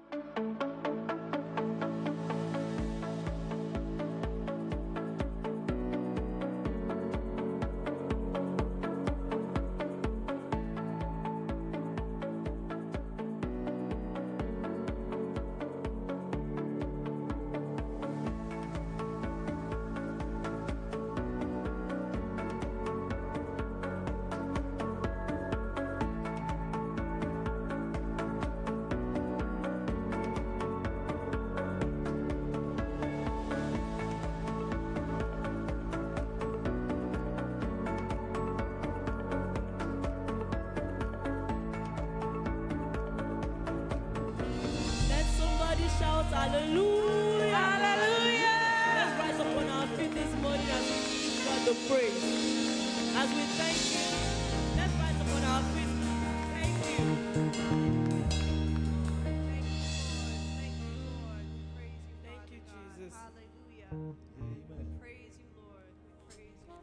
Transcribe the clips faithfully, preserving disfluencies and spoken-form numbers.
Hallelujah. Hallelujah. Let's rise up on our feet this morning as we give God the praise. As we thank you, let's rise up on our feet. Thank you. Thank you, Lord. Thank you, Lord. We praise you, thank you, Jesus. Hallelujah. Amen. We praise you, Lord. We praise you, Lord.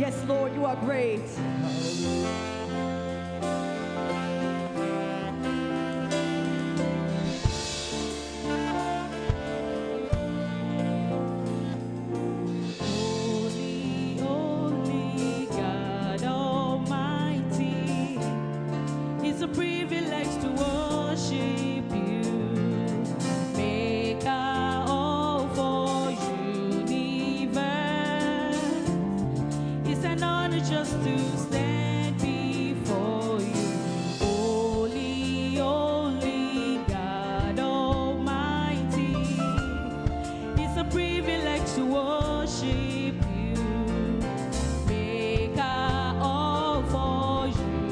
Yes, Lord, you are great. Holy, holy God Almighty, it's a privilege to worship you. Maker of all universe, it's an honor just to stand before you. Holy, holy God Almighty, it's a privilege to worship you. Maker of all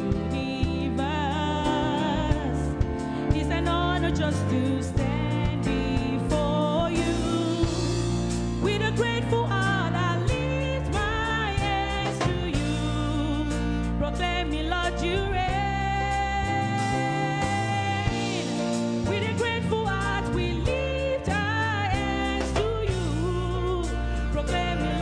universe, it's an honor just to stand before you. With a grateful heart, I lift my hands to you, proclaiming, Lord, you reign. With a grateful heart, we lift our hands to you, proclaiming,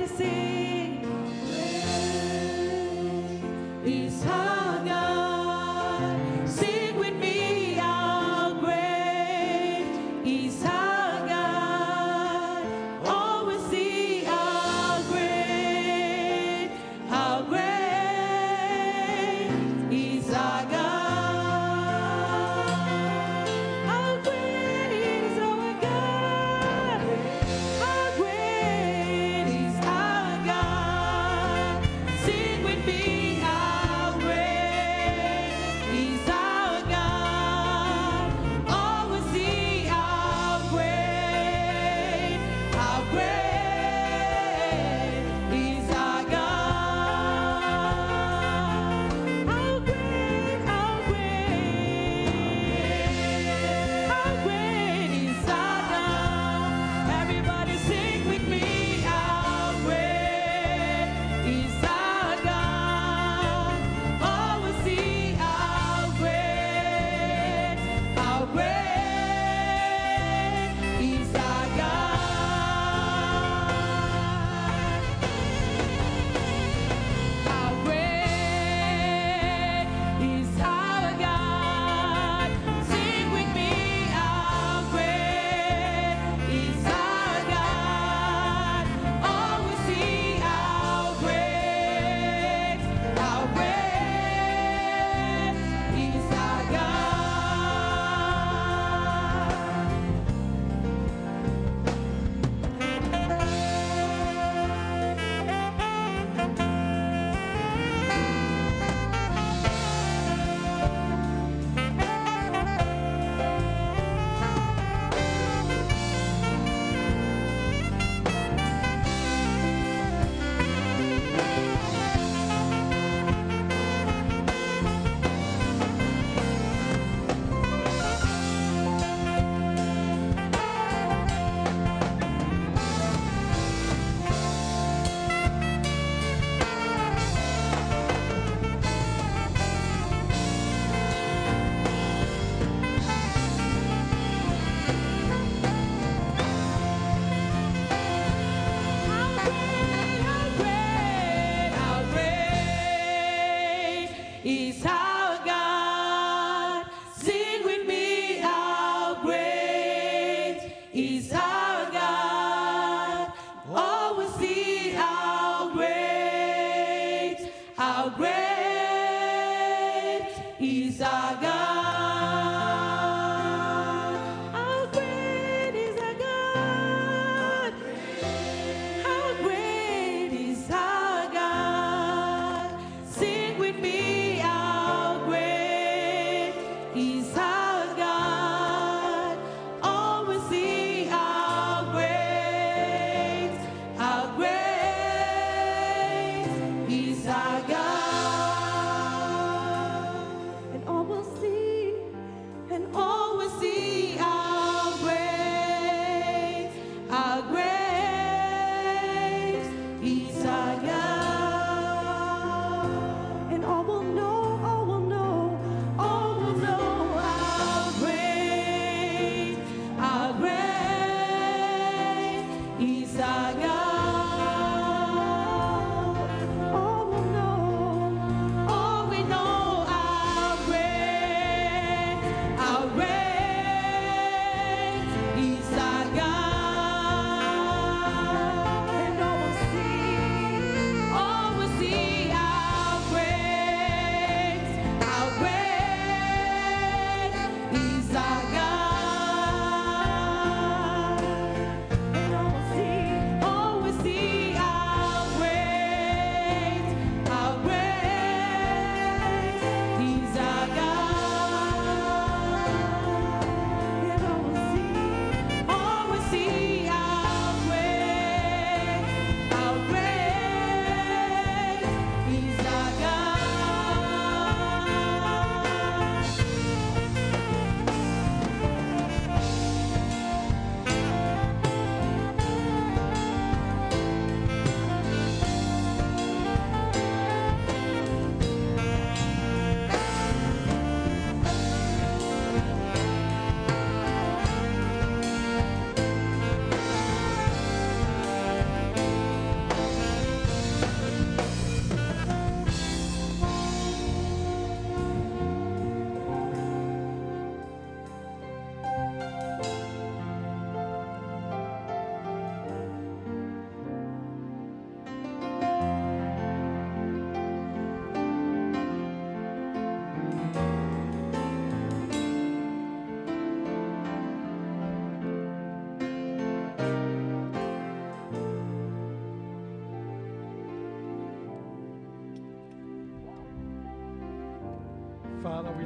sing. Is our God. Sing with me, how great is our God. Always see how great, how great is our God. How great is our God. How great is our God.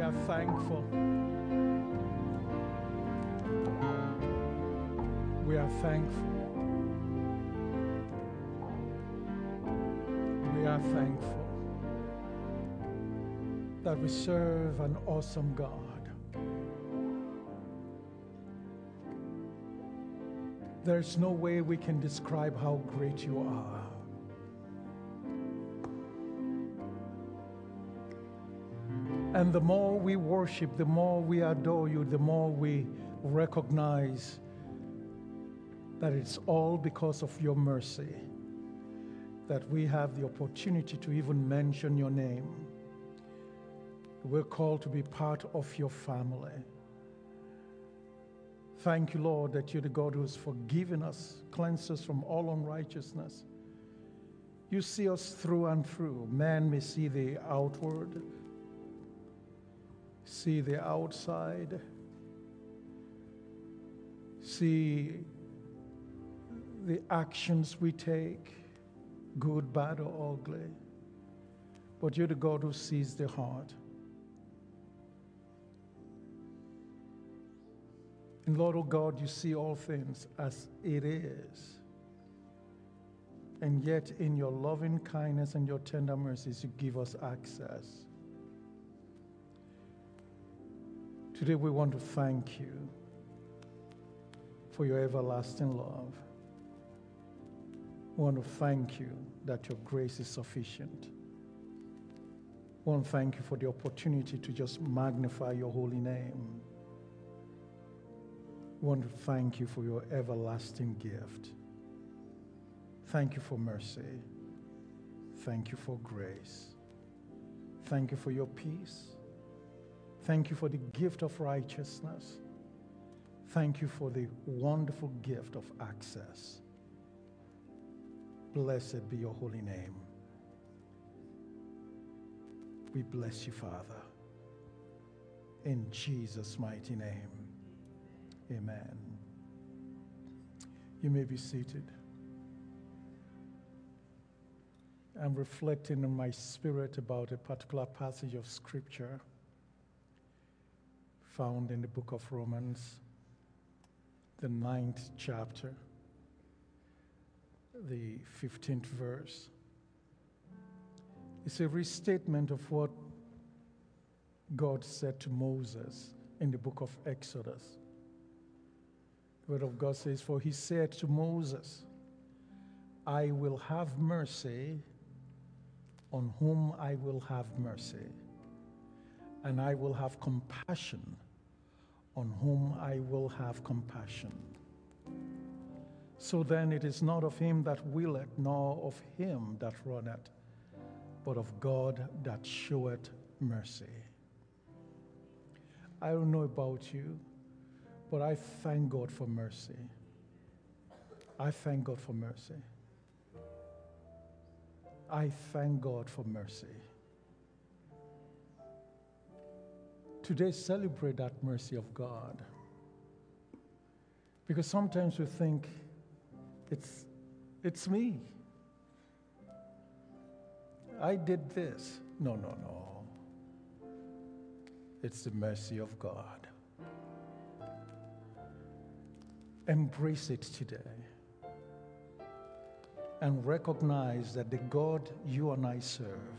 are thankful. We are thankful. We are thankful that we serve an awesome God. There's no way we can describe how great you are. And the more we worship, the more we adore you, the more we recognize that it's all because of your mercy that we have the opportunity to even mention your name. We're called to be part of your family. Thank you, Lord, that you're the God who's forgiven us, cleansed us from all unrighteousness. You see us through and through. Man may see the outward, see the outside, see the actions we take, good, bad, or ugly. But you're the God who sees the heart. And Lord, oh God, you see all things as it is. And yet in your loving kindness and your tender mercies, you give us access. Today we want to thank you for your everlasting love. We want to thank you that your grace is sufficient. We want to thank you for the opportunity to just magnify your holy name. We want to thank you for your everlasting gift. Thank you for mercy. Thank you for grace. Thank you for your peace. Thank you for the gift of righteousness. Thank you for the wonderful gift of access. Blessed be your holy name. We bless you, Father. In Jesus' mighty name, amen. You may be seated. I'm reflecting in my spirit about a particular passage of Scripture found in the book of Romans, the ninth chapter, the fifteenth verse. It's a restatement of what God said to Moses in the book of Exodus. The word of God says, "For he said to Moses, I will have mercy on whom I will have mercy, and I will have compassion on whom I will have compassion. So then it is not of him that willeth, nor of him that runneth, but of God that showeth mercy." I don't know about you, but I thank God for mercy. I thank God for mercy. I thank God for mercy. Today, celebrate that mercy of God. Because sometimes we think it's, it's me. I did this. No, no, no. It's the mercy of God. Embrace it today. And recognize that the God you and I serve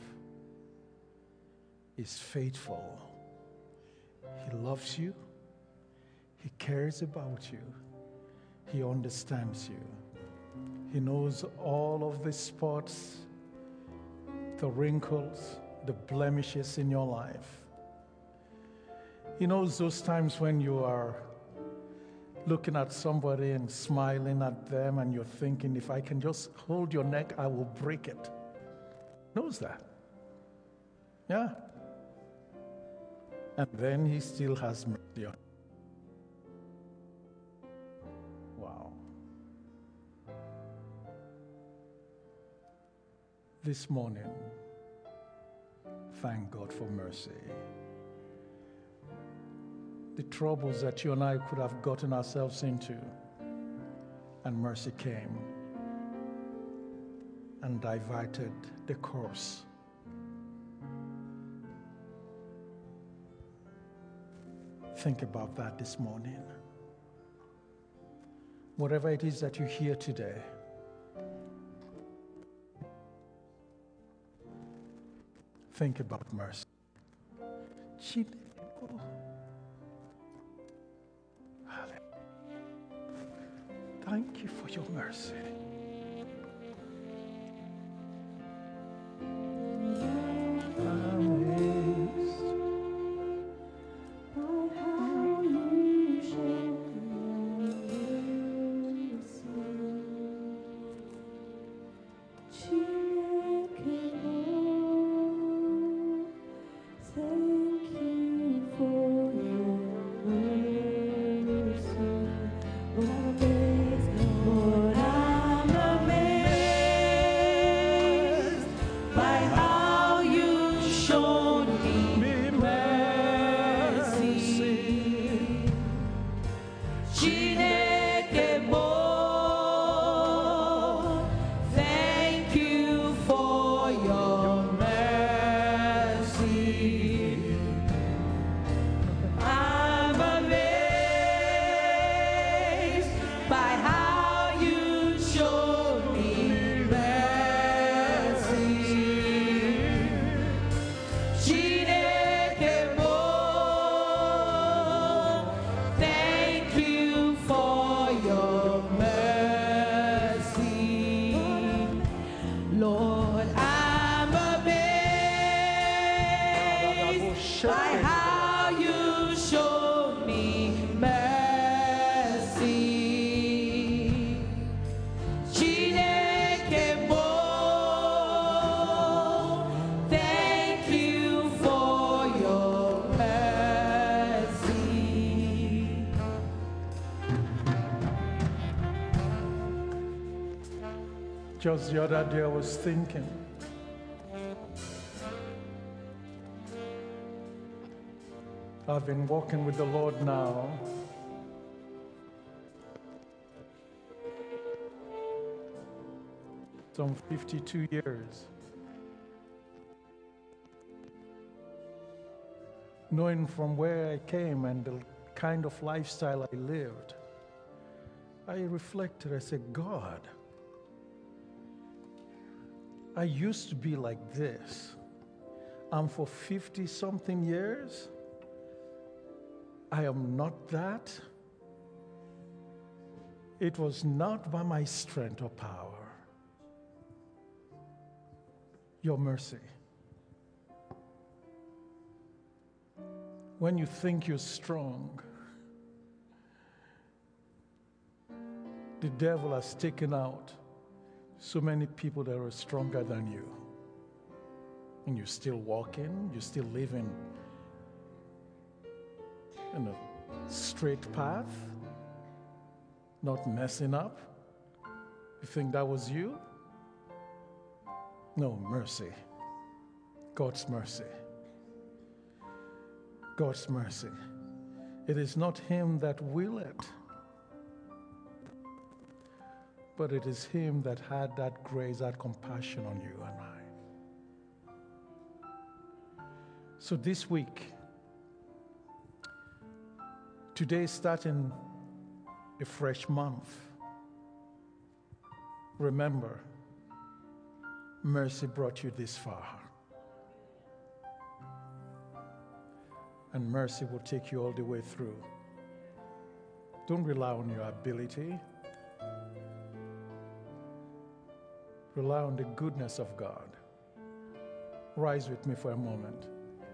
is faithful. He loves you. He cares about you. He understands you. He knows all of the spots, the wrinkles, the blemishes in your life. He knows those times when you are looking at somebody and smiling at them and you're thinking, if I can just hold your neck, I will break it. He knows that. Yeah. And then he still has mercy on you. Wow. This morning, thank God for mercy. The troubles that you and I could have gotten ourselves into, and mercy came and diverted the course. Think about that this morning. Whatever it is that you hear today, think about mercy. Thank you for your mercy. Just the other day I was thinking, I've been walking with the Lord now some fifty-two years. Knowing from where I came and the kind of lifestyle I lived, I reflected, I said, God, I used to be like this, and for fifty-something years, I am not that. It was not by my strength or power. Your mercy. When you think you're strong, the devil has taken out so many people that are stronger than you. And you're still walking, you're still living in a straight path, not messing up. You think that was you? No, mercy. God's mercy. God's mercy. It is not him that willeth, but it is him that had that grace, that compassion on you and I. So this week, today is starting a fresh month. Remember, mercy brought you this far. And mercy will take you all the way through. Don't rely on your ability. Rely on the goodness of God. Rise with me for a moment.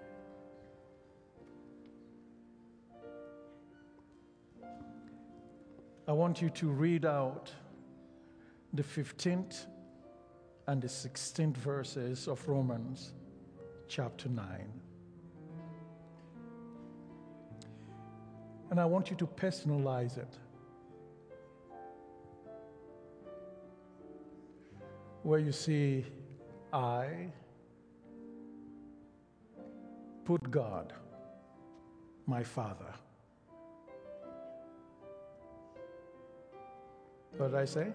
I want you to read out the fifteenth and the sixteenth verses of Romans chapter nine. And I want you to personalize it. Where you see I, put God, my Father. What did I say?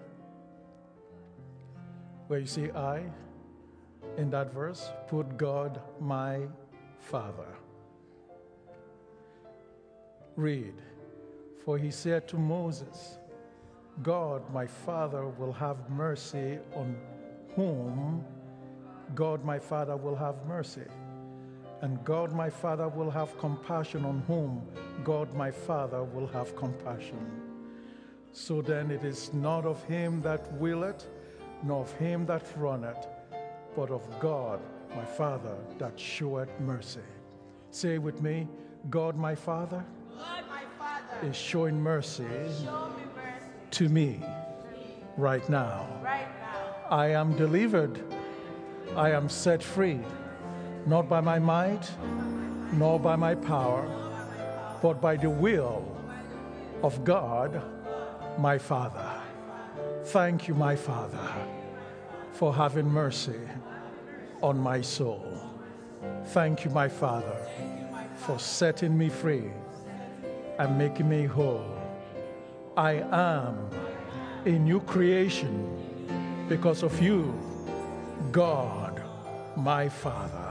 Where you see I, in that verse, put God, my Father. Read. For he said to Moses, God, my Father, will have mercy on whom God, my Father, will have mercy. And God, my Father, will have compassion on whom God, my Father, will have compassion. So then it is not of him that willeth, nor of him that runneth, but of God, my Father, that showeth mercy. Say with me, God, my Father, God, my Father, is showing mercy, show me mercy to me right now. right now. I am delivered. I am set free, not by my might, nor by my power, but by the will of God, my Father. Thank you, my Father, for having mercy on my soul. Thank you, my Father, for setting me free and making me whole. I am a new creation because of you, God, my Father.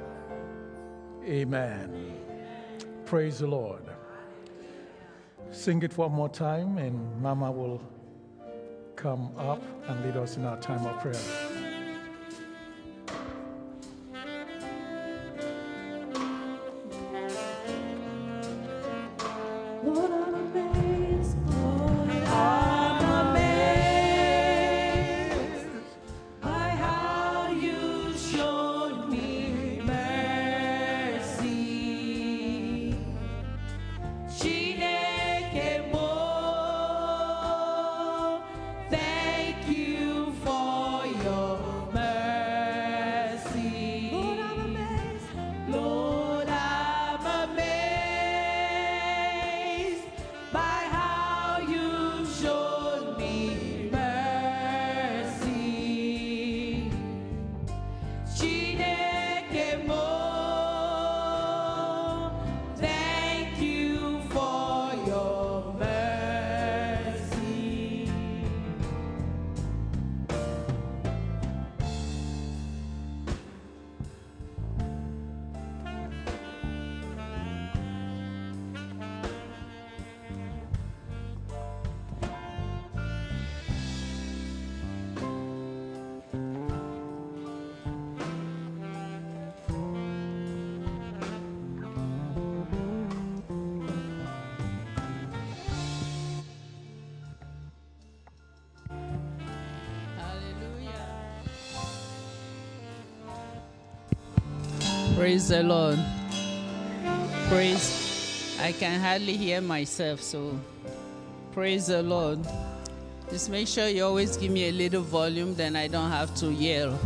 Amen. Praise the Lord. Sing it one more time, and Mama will come up and lead us in our time of prayer. Lord, I'm amazed. Lord, I'm amazed by how you showed me mercy. Chineke mo, thank you for your mercy. Lord, I'm amazed. Lord, I'm amazed by how you showed me mercy. Chineke mo, thank you for your mercy. Hallelujah. Praise the Lord. Praise. I can hardly hear myself, so praise the Lord. Just make sure you always give me a little volume, then I don't have to yell.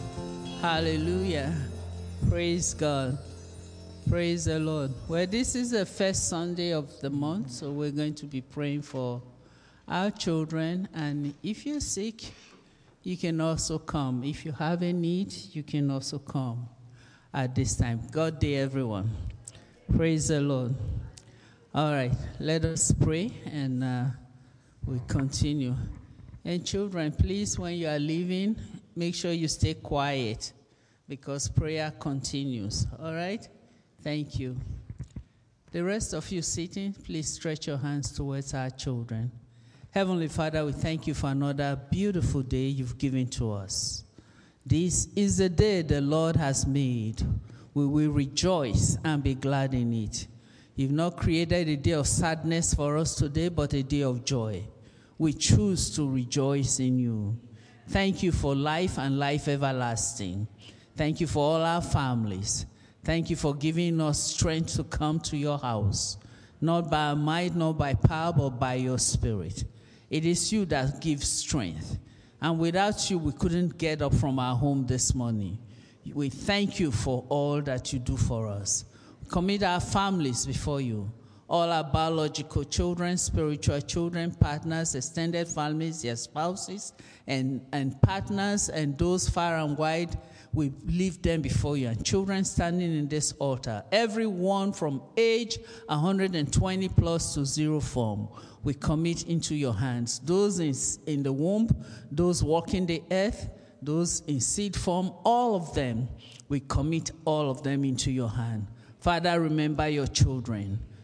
Hallelujah. Praise God. Praise the Lord. Well, this is the first Sunday of the month, so we're going to be praying for our children. And if you're sick, you can also come. If you have a need, you can also come at this time. God day, everyone. Praise the Lord. All right, let us pray, and uh, we continue. And children, please, when you are leaving, make sure you stay quiet, because prayer continues. All right? Thank you. The rest of you sitting, please stretch your hands towards our children. Heavenly Father, we thank you for another beautiful day you've given to us. This is the day the Lord has made. We will rejoice and be glad in it. You've not created a day of sadness for us today, but a day of joy. We choose to rejoice in you. Thank you for life and life everlasting. Thank you for all our families. Thank you for giving us strength to come to your house, not by our might, not by power, but by your Spirit. It is you that gives strength. And without you, we couldn't get up from our home this morning. We thank you for all that you do for us. Commit our families before you. All our biological children, spiritual children, partners, extended families, their spouses, and, and partners, and those far and wide, we leave them before you. And children standing in this altar, everyone from age one hundred twenty plus to zero form, we commit into your hands. Those in, in the womb, those walking the earth, those in seed form, all of them, we commit all of them into your hand. Father, remember your children.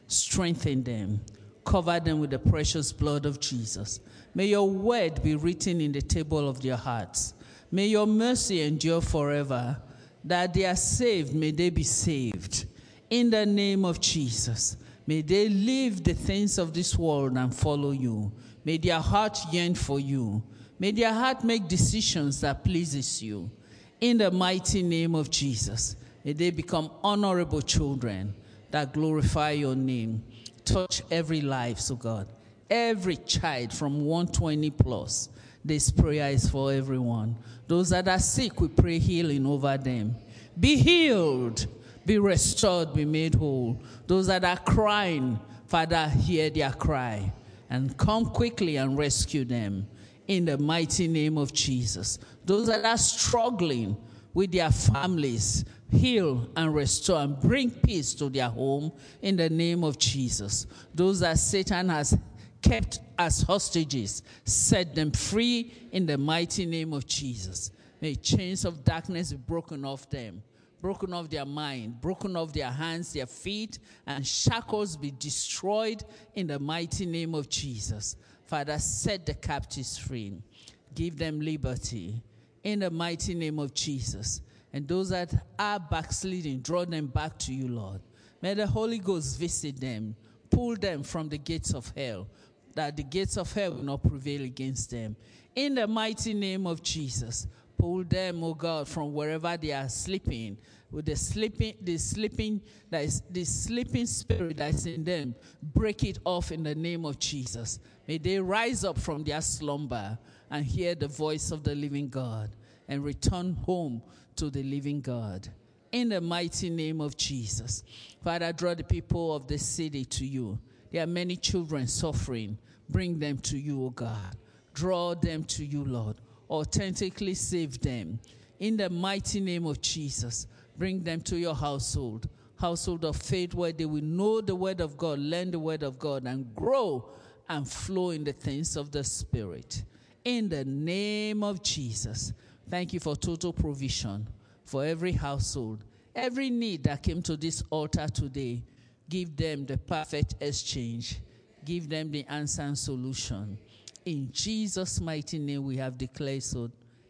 strengthen them, cover them with the precious blood of Jesus. May your word be written in the table of their hearts. May your mercy endure forever. That they are saved, may they be saved. In the name of Jesus, may they leave the things of this world and follow you. May their heart yearn for you. May their heart make decisions that pleases you. In the mighty name of Jesus, may they become honorable children that glorify your name. Touch every life, so God. Every child from one twenty plus. This prayer is for everyone. Those that are sick, we pray healing over them. Be healed, be restored, be made whole. Those that are crying, Father, hear their cry and come quickly and rescue them in the mighty name of Jesus. Those that are struggling with their families, heal and restore and bring peace to their home in the name of Jesus. Those that Satan has kept as hostages, set them free in the mighty name of Jesus. May chains of darkness be broken off them, broken off their mind, broken off their hands, their feet, and shackles be destroyed in the mighty name of Jesus. Father, set the captives free. Give them liberty in the mighty name of Jesus. And those that are backsliding, draw them back to you, Lord. May the Holy Ghost visit them, pull them from the gates of hell, that the gates of hell will not prevail against them. In the mighty name of Jesus, pull them, oh God, from wherever they are sleeping, with the sleeping, the sleeping, that is the sleeping spirit that is in them. Break it off in the name of Jesus. May they rise up from their slumber and hear the voice of the living God and return home to the living God. In the mighty name of Jesus. Father, draw the people of this city to you. There are many children suffering. Bring them to you, O God. Draw them to you, Lord. Authentically save them. In the mighty name of Jesus, bring them to your household, household of faith, where they will know the word of God, learn the word of God, and grow and flow in the things of the Spirit. In the name of Jesus, thank you for total provision for every household. Every need that came to this altar today, give them the perfect exchange. Give them the answer and solution. In Jesus' mighty name we have declared so.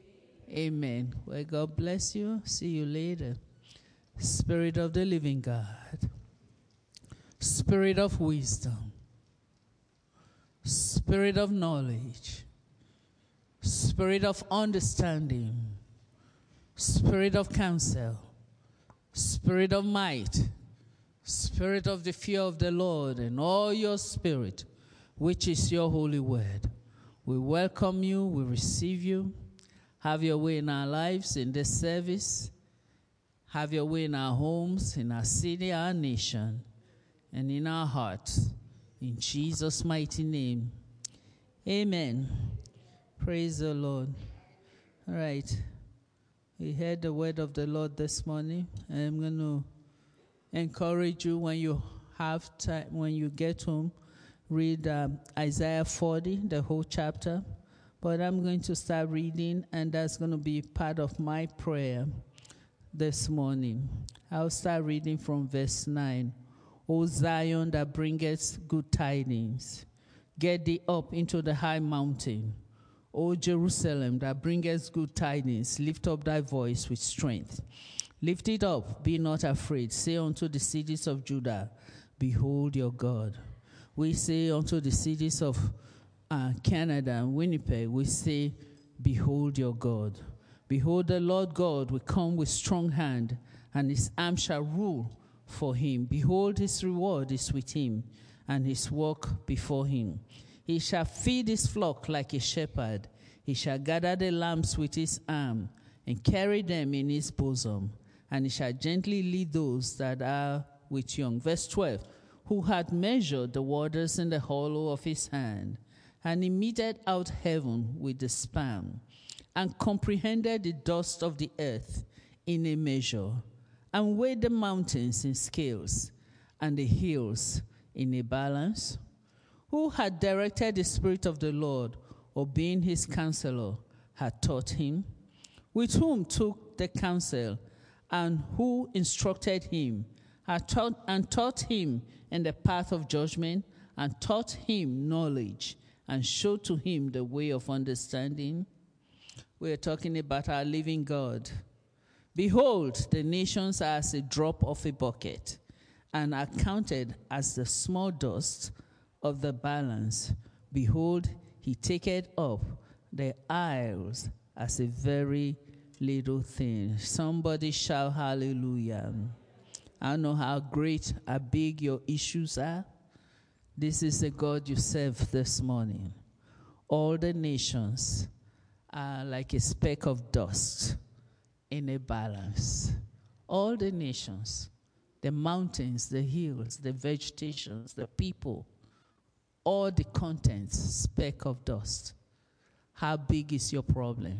Amen. Well, God bless you. See you later. Spirit of the living God. Spirit of wisdom. Spirit of knowledge. Spirit of understanding. Spirit of counsel. Spirit of might. Spirit of the fear of the Lord, and all your spirit, which is your holy word. We welcome you. We receive you. Have your way in our lives, in this service. Have your way in our homes, in our city, our nation, and in our hearts. In Jesus' mighty name. Amen. Praise the Lord. All right. We heard the word of the Lord this morning. I'm going to encourage you, when you have time, when you get home, read um, Isaiah forty, the whole chapter. But I'm going to start reading, and that's going to be part of my prayer this morning. I'll start reading from verse nine. O Zion, that bringeth good tidings, get thee up into the high mountain. O Jerusalem, that bringeth good tidings, lift up thy voice with strength. Lift it up, be not afraid. Say unto the cities of Judah, behold your God. We say unto the cities of uh, Canada and Winnipeg, we say, behold your God. Behold, the Lord God will come with strong hand, and his arm shall rule for him. Behold, his reward is with him, and his work before him. He shall feed his flock like a shepherd. He shall gather the lambs with his arm, and carry them in his bosom. And he shall gently lead those that are with young. Verse twelve, who had measured the waters in the hollow of his hand, and he meted out heaven with the span, and comprehended the dust of the earth in a measure, and weighed the mountains in scales, and the hills in a balance. Who had directed the Spirit of the Lord, or being his counselor, had taught him? With whom took the counsel, and who instructed him, and taught, and taught him in the path of judgment, and taught him knowledge, and showed to him the way of understanding. We are talking about our living God. Behold, the nations are as a drop of a bucket, and are counted as the small dust of the balance. Behold, he taketh up the isles as a very little thing. Somebody shout hallelujah. I don't know how great, how big your issues are. This is the God you serve this morning. All the nations are like a speck of dust in a balance. All the nations, the mountains, the hills, the vegetations, the people, all the contents, speck of dust. How big is your problem?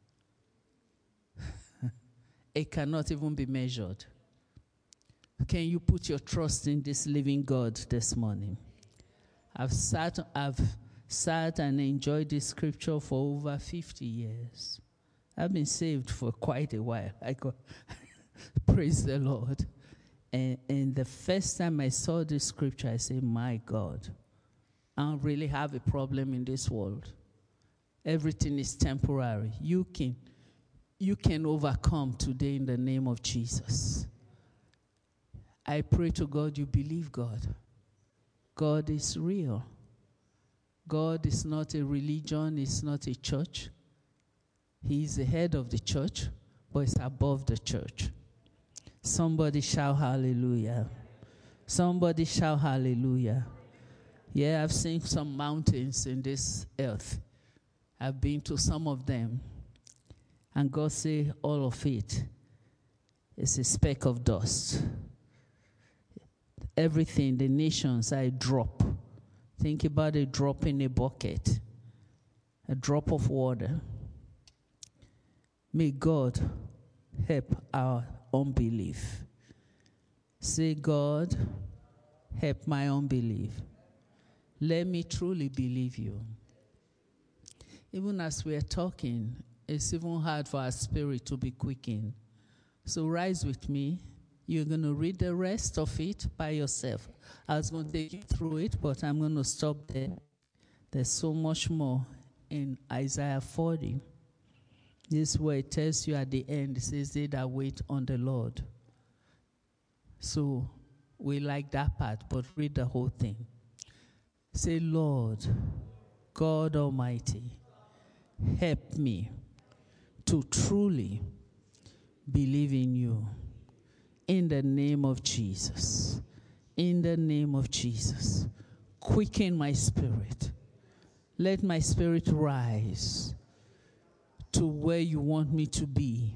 It cannot even be measured. Can you put your trust in this living God this morning? I've sat, I've sat and enjoyed this scripture for over fifty years. I've been saved for quite a while. I go, praise the Lord. And, and the first time I saw this scripture, I said, my God, I don't really have a problem in this world. Everything is temporary. You can, you can overcome today in the name of Jesus. I pray to God you believe God. God is real. God is not a religion. It's not a church. He is the head of the church, but it's above the church. Somebody shout hallelujah. Somebody shout hallelujah. Yeah, I've seen some mountains in this earth. I've been to some of them. And God say all of it is a speck of dust. Everything, the nations are a drop. Think about a drop in a bucket. A drop of water. May God help our unbelief. Say, God, help my unbelief. Let me truly believe you. Even as we are talking, it's even hard for our spirit to be quickened. So rise with me. You're going to read the rest of it by yourself. I was going to take you through it, but I'm going to stop there. There's so much more in Isaiah forty. This is where it tells you at the end, it says, they that wait on the Lord. So we like that part, but read the whole thing. Say, Lord, God Almighty, help me to truly believe in you. In the name of Jesus. In the name of Jesus. Quicken my spirit. Let my spirit rise to where you want me to be.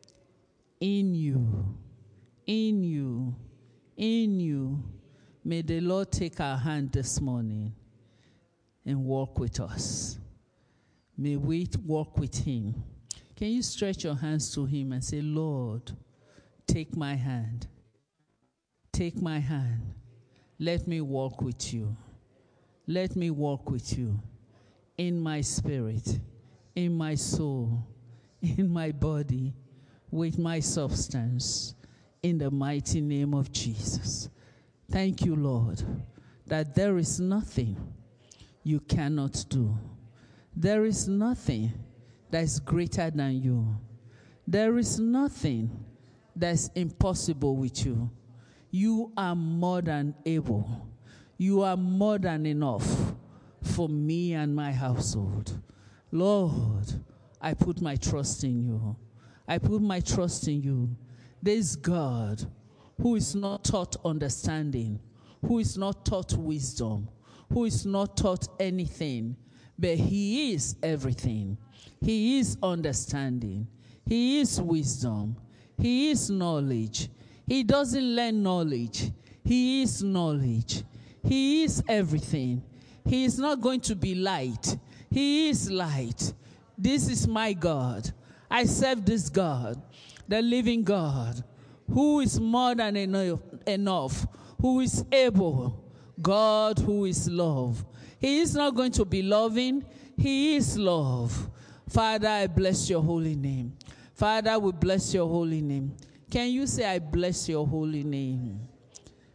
In you. In you. In you. May the Lord take our hand this morning and walk with us. May we walk with him. Can you stretch your hands to him and say, Lord, take my hand. Take my hand. Let me walk with you. Let me walk with you in my spirit, in my soul, in my body, with my substance, in the mighty name of Jesus. Thank you, Lord, that there is nothing you cannot do. There is nothing that is greater than you. There is nothing that's impossible with you. You are more than able. You are more than enough for me and my household. Lord, I put my trust in you. I put my trust in you. This God who is not taught understanding, who is not taught wisdom, who is not taught anything, but he is everything. He is understanding. He is wisdom. He is knowledge. He doesn't learn knowledge. He is knowledge. He is everything. He is not going to be light. He is light. This is my God. I serve this God, the living God, who is more than enough, enough, who is able, God who is love. He is not going to be loving. He is love. Father, I bless your holy name. Father, we bless your holy name. Can you say, I bless your holy name?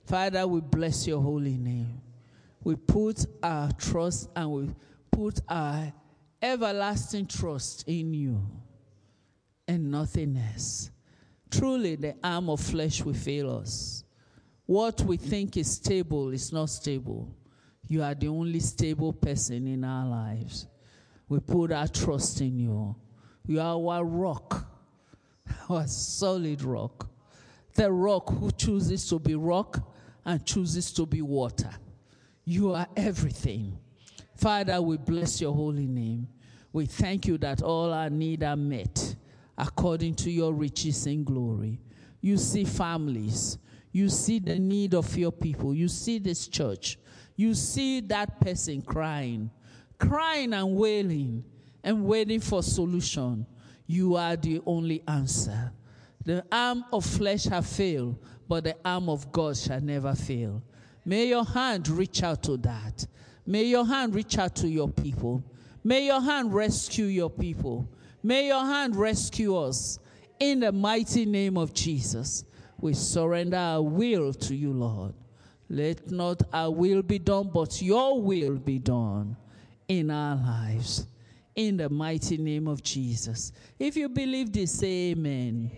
Father, we bless your holy name. We put our trust and we put our everlasting trust in you and nothing else. Truly, the arm of flesh will fail us. What we think is stable is not stable. You are the only stable person in our lives. We put our trust in you. You are our rock, our solid rock. The rock who chooses to be rock and chooses to be water. You are everything. Father, we bless your holy name. We thank you that all our needs are met according to your riches in glory. You see families. You see the need of your people. You see this church. You see that person crying, crying and wailing and waiting for solution. You are the only answer. The arm of flesh have failed, but the arm of God shall never fail. May your hand reach out to that. May your hand reach out to your people. May your hand rescue your people. May your hand rescue us. In the mighty name of Jesus, we surrender our will to you, Lord. Let not our will be done, but your will be done in our lives. In the mighty name of Jesus. If you believe this, say amen.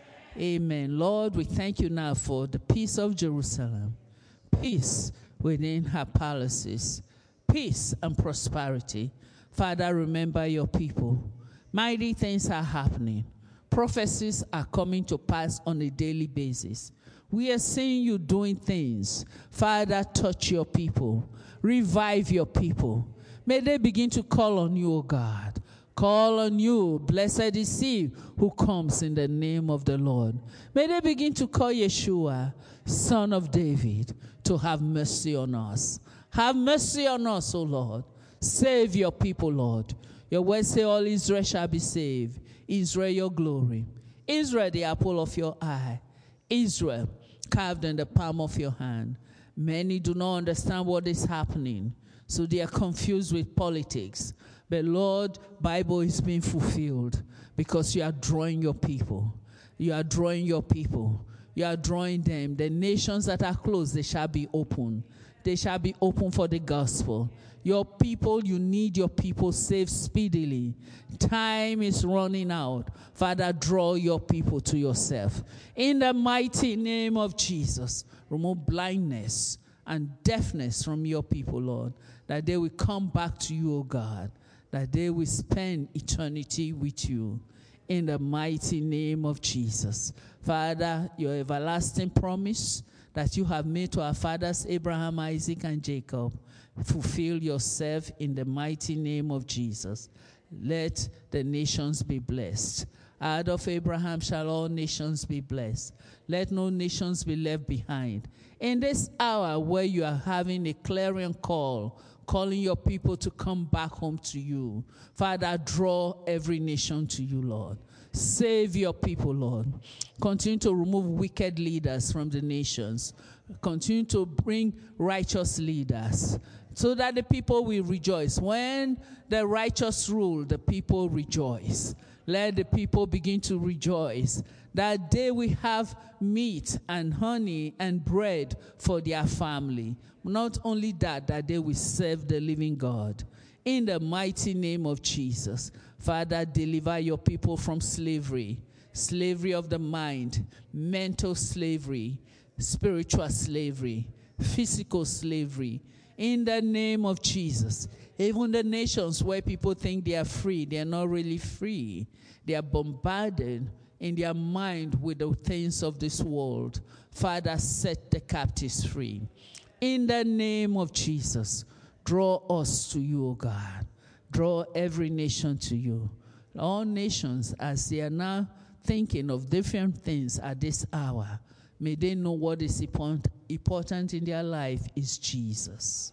Amen. Lord, we thank you now for the peace of Jerusalem. Peace within her palaces. Peace and prosperity. Father, remember your people. Mighty things are happening. Prophecies are coming to pass on a daily basis. We are seeing you doing things. Father, touch your people. Revive your people. May they begin to call on you, O God. Call on you. Blessed is he who comes in the name of the Lord. May they begin to call Yeshua, Son of David, to have mercy on us. Have mercy on us, O Lord. Save your people, Lord. Your word say all Israel shall be saved. Israel, your glory. Israel, the apple of your eye. Israel, carved in the palm of your hand. Many do not understand what is happening, so they are confused with politics. But Lord, Bible is being fulfilled because you are drawing your people. You are drawing your people. You are drawing them. The nations that are closed, they shall be open. They shall be open for the gospel. Your people, you need your people saved speedily. Time is running out. Father, draw your people to yourself. In the mighty name of Jesus, remove blindness and deafness from your people, Lord, that they will come back to you, O God, that they will spend eternity with you. In the mighty name of Jesus. Father, your everlasting promise that you have made to our fathers, Abraham, Isaac, and Jacob, fulfill yourself in the mighty name of Jesus. Let the nations be blessed. Out of Abraham shall all nations be blessed. Let no nations be left behind. In this hour where you are having a clarion call, calling your people to come back home to you, Father, draw every nation to you, Lord. Save your people, Lord. Continue to remove wicked leaders from the nations. Continue to bring righteous leaders so that the people will rejoice. When the righteous rule, the people rejoice. Let the people begin to rejoice that they will have meat and honey and bread for their family. Not only that, that they will serve the living God. In the mighty name of Jesus, Father, deliver your people from slavery, slavery of the mind, mental slavery, spiritual slavery, physical slavery. In the name of Jesus, even the nations where people think they are free, they are not really free. They are bombarded in their mind with the things of this world. Father, set the captives free. In the name of Jesus, draw us to you, O God. Draw every nation to you. All nations, as they are now thinking of different things at this hour, may they know what is important in their life is Jesus.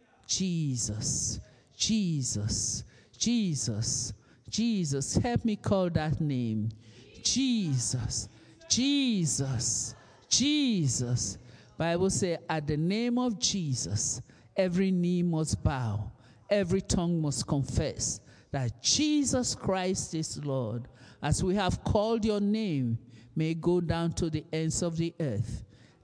Jesus. Jesus. Jesus. Jesus. Help me call that name. Jesus. Jesus. Jesus. Bible says, at the name of Jesus, every knee must bow, every tongue must confess that Jesus Christ is Lord. As we have called your name, may it go down to the ends of the earth,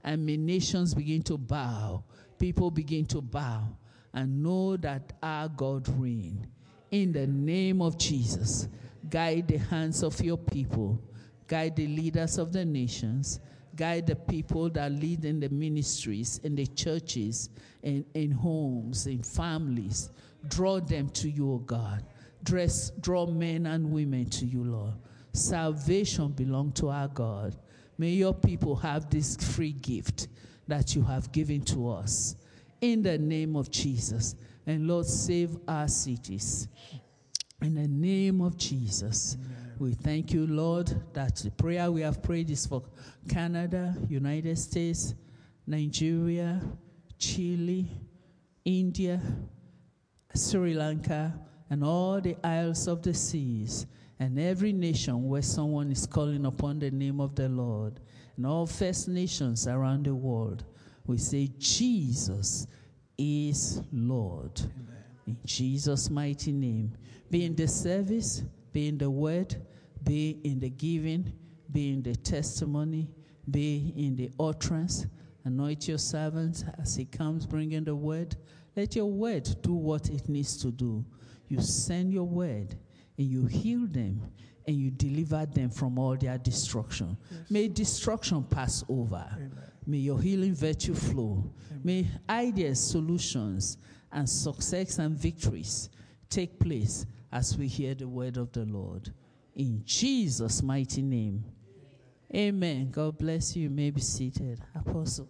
And may nations begin to bow. People begin to bow and know that our God reigns. In the name of Jesus, guide the hands of your people. Guide the leaders of the nations. Guide the people that lead in the ministries, in the churches, in, in homes, in families. Draw them to you, O God. Dress, draw men and women to you, Lord. Salvation belongs to our God. May your people have this free gift that you have given to us. In the name of Jesus. And Lord, save our cities. In the name of Jesus. Amen. We thank you, Lord, that the prayer we have prayed is for Canada, United States, Nigeria, Chile, India, Sri Lanka, and all the isles of the seas, and every nation where someone is calling upon the name of the Lord, and all First Nations around the world. We say, Jesus is Lord. Amen. In Jesus' mighty name. Be in the service, be in the word, be in the giving, be in the testimony, be in the utterance. Anoint your servant as he comes bringing the word. Let your word do what it needs to do. You send your word and you heal them and you deliver them from all their destruction. Yes. May destruction pass over. Amen. May your healing virtue flow. Amen. May ideas, solutions, and success and victories take place as we hear the word of the Lord. In Jesus' mighty name. Amen. Amen. God bless you. You may be seated. Apostle.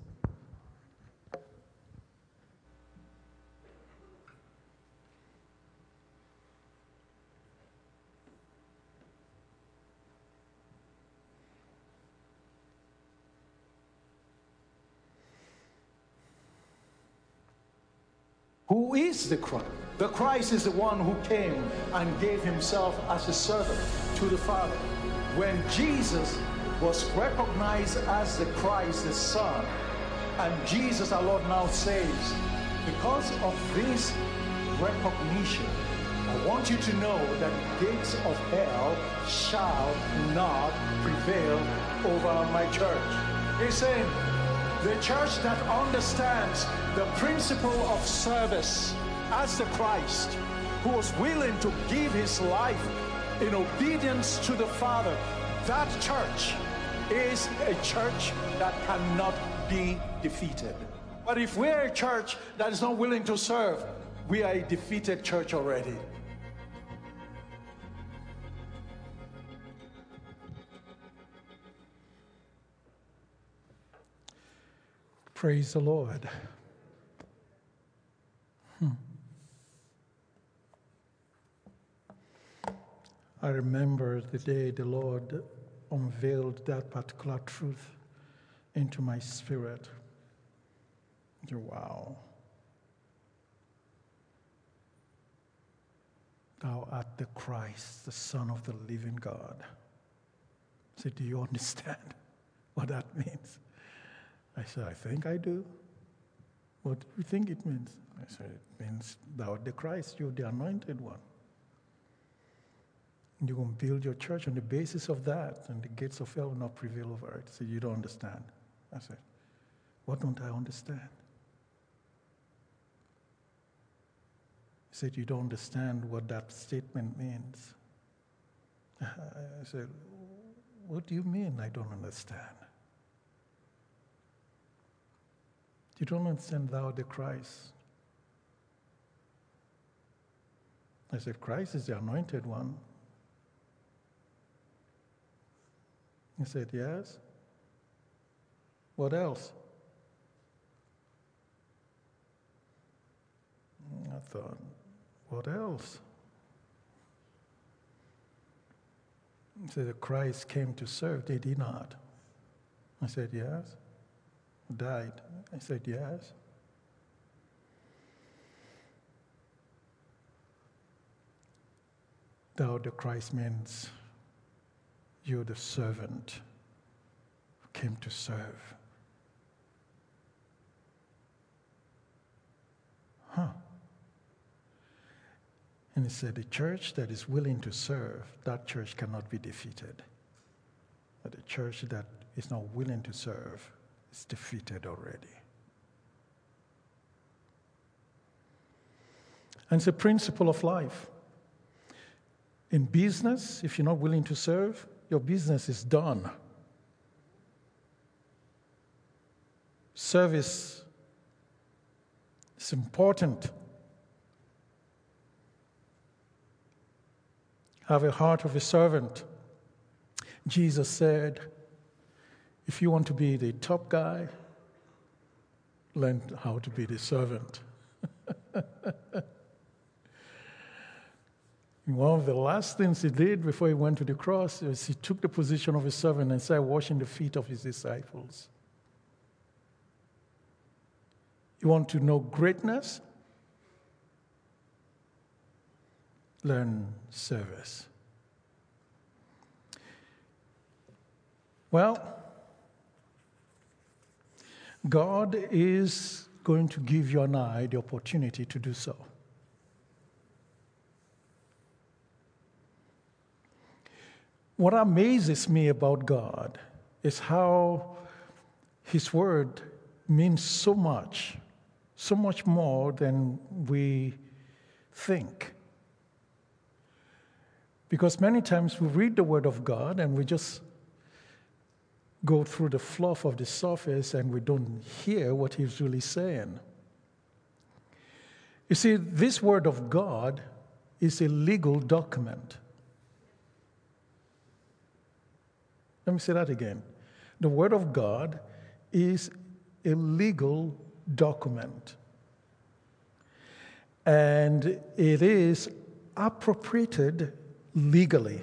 Who is the Christ? The Christ is the one who came and gave himself as a servant to the Father. When Jesus was recognized as the Christ, the Son, and Jesus, our Lord, now says, because of this recognition, I want you to know that gates of hell shall not prevail over my church. He's saying, the church that understands the principle of service as the Christ, who was willing to give his life in obedience to the Father, that church is a church that cannot be defeated. But if we're a church that is not willing to serve, we are a defeated church already. Praise the Lord. Hmm. I remember the day the Lord unveiled that particular truth into my spirit. Wow. Thou art the Christ, the Son of the living God. I said, do you understand what that means? I said, I think I do. What do you think it means? I said, it means thou art the Christ, you're the anointed one. You're going to build your church on the basis of that, and the gates of hell will not prevail over it. I said, you don't understand. I said, what don't I understand? He said, you don't understand what that statement means. I said, what do you mean I don't understand? You don't understand thou art the Christ. I said, Christ is the anointed one. He said, yes. What else? I thought, what else? He said, the Christ came to serve, did he not? I said, yes. Died. I said, yes. Thou the Christ means you're the servant who came to serve. Huh. And he said, the church that is willing to serve, that church cannot be defeated. But the church that is not willing to serve is defeated already. And it's a principle of life. In business, if you're not willing to serve, your business is done. Service is important. Have a heart of a servant. Jesus said, if you want to be the top guy, learn how to be the servant. One of the last things he did before he went to the cross is he took the position of a servant and started washing the feet of his disciples. You want to know greatness? Learn service. Well, God is going to give you and I the opportunity to do so. What amazes me about God is how His Word means so much, so much more than we think. Because many times we read the Word of God and we just go through the fluff of the surface and we don't hear what He's really saying. You see, this Word of God is a legal document. Let me say that again. The Word of God is a legal document. And it is appropriated legally.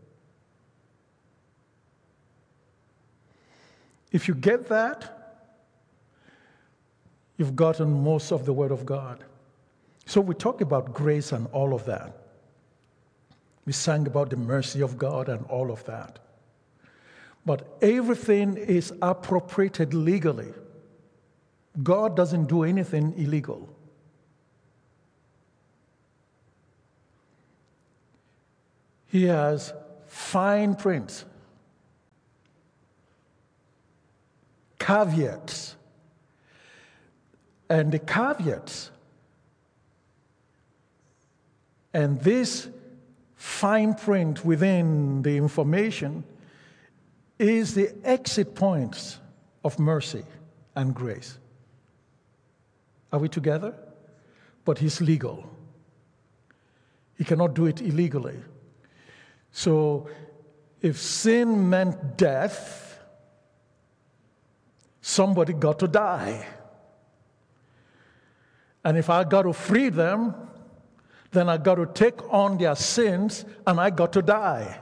If you get that, you've gotten most of the Word of God. So we talk about grace and all of that. We sang about the mercy of God and all of that. But everything is appropriated legally. God doesn't do anything illegal. He has fine print, caveats. And the caveats and this fine print within the information is the exit points of mercy and grace. Are we together? But He's legal. He cannot do it illegally. So if sin meant death, somebody got to die. And if I got to free them, then I got to take on their sins and I got to die,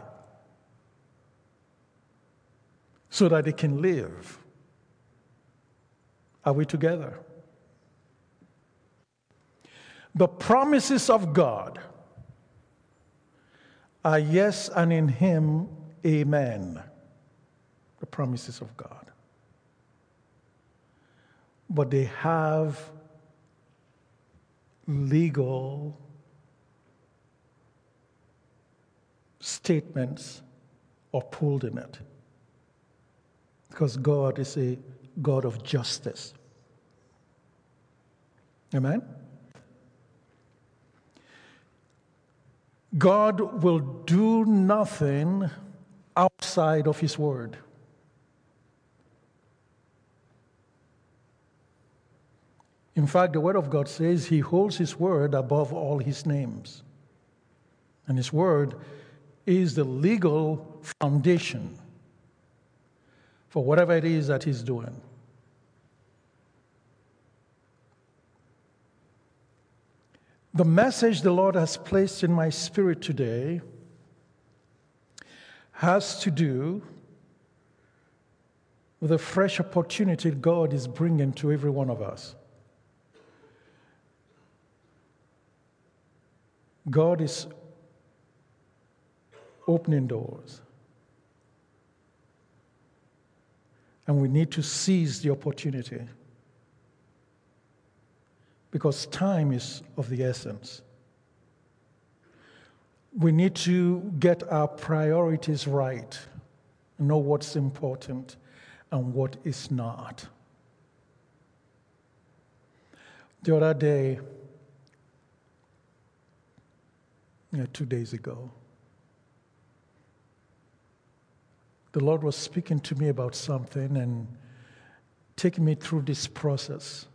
so that they can live. Are we together? The promises of God are yes, and in Him, amen. The promises of God. But they have legal statements or pulled in it. Because God is a God of justice. Amen? God will do nothing outside of His Word. In fact, the Word of God says He holds His Word above all His names. And His Word is the legal foundation for whatever it is that He's doing. The message the Lord has placed in my spirit today has to do with a fresh opportunity God is bringing to every one of us. God is opening doors. And we need to seize the opportunity, because time is of the essence. We need to get our priorities right, know what's important and what is not. The other day, yeah, two days ago, the Lord was speaking to me about something and taking me through this process.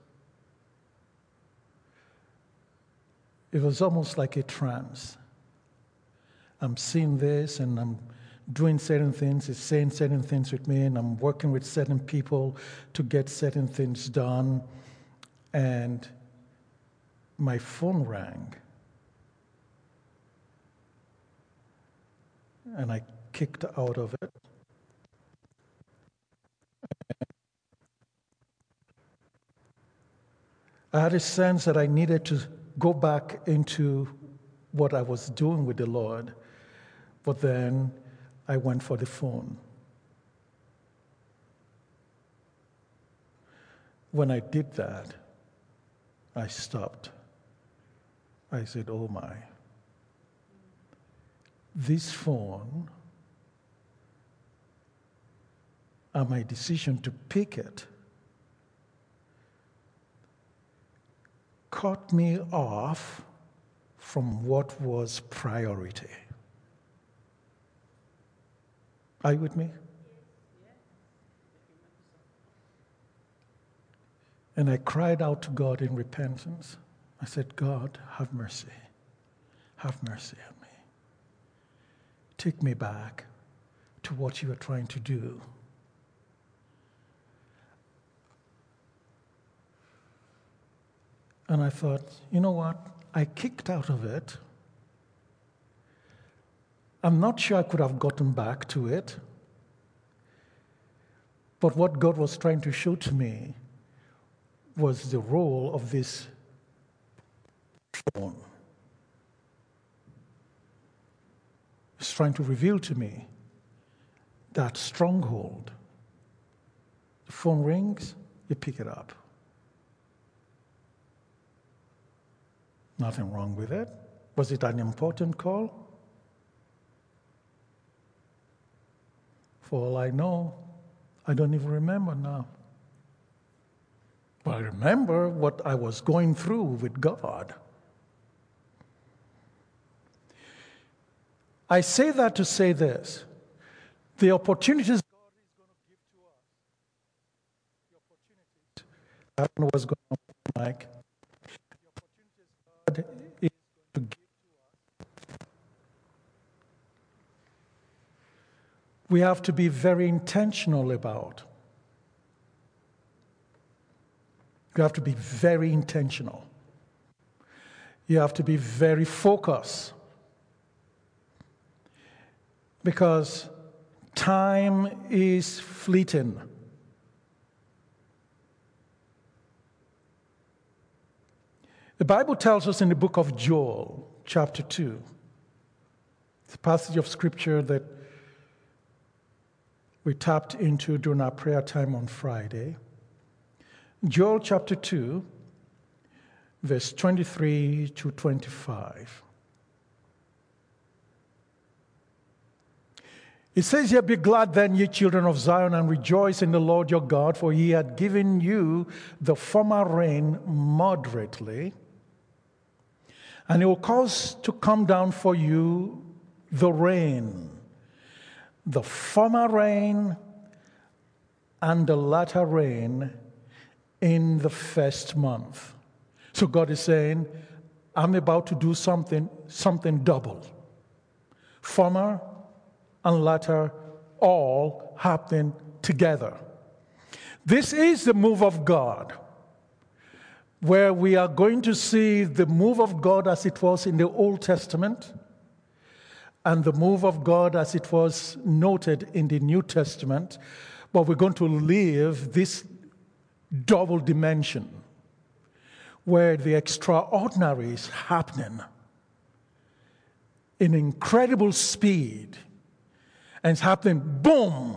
It was almost like a trance. I'm seeing this and I'm doing certain things, it's saying certain things with me, and I'm working with certain people to get certain things done. And my phone rang. And I kicked out of it. I had a sense that I needed to go back into what I was doing with the Lord, but then I went for the phone. When I did that, I stopped. I said, oh my. This phone and my decision to pick it cut me off from what was priority. Are you with me? And I cried out to God in repentance. I said, God, have mercy. Have mercy on me. Take me back to what you are trying to do. And I thought, you know what? I kicked out of it. I'm not sure I could have gotten back to it. But what God was trying to show to me was the role of this phone. He's trying to reveal to me that stronghold. The phone rings, you pick it up. Nothing wrong with it. Was it an important call? For all I know, I don't even remember now. But I remember what I was going through with God. I say that to say this. The opportunities God is going to give to us, the opportunities, I don't know what's going on, Mike. The opportunities God is going to give to us, we have to be very intentional about. You have to be very intentional. You have to be very focused. Because time is fleeting. The Bible tells us in the book of Joel, chapter two, it's a passage of scripture that we tapped into during our prayer time on Friday. Joel chapter two, verse twenty-three to twenty-five. It says here, be glad then, ye children of Zion, and rejoice in the Lord your God, for he had given you the former rain moderately, and he will cause to come down for you the rain, the former rain and the latter rain in the first month. So God is saying, I'm about to do something, something double. Former and latter all happen together. This is the move of God, where we are going to see the move of God as it was in the Old Testament and the move of God as it was noted in the New Testament, but we're going to live this double dimension where the extraordinary is happening in incredible speed. And it's happening, boom.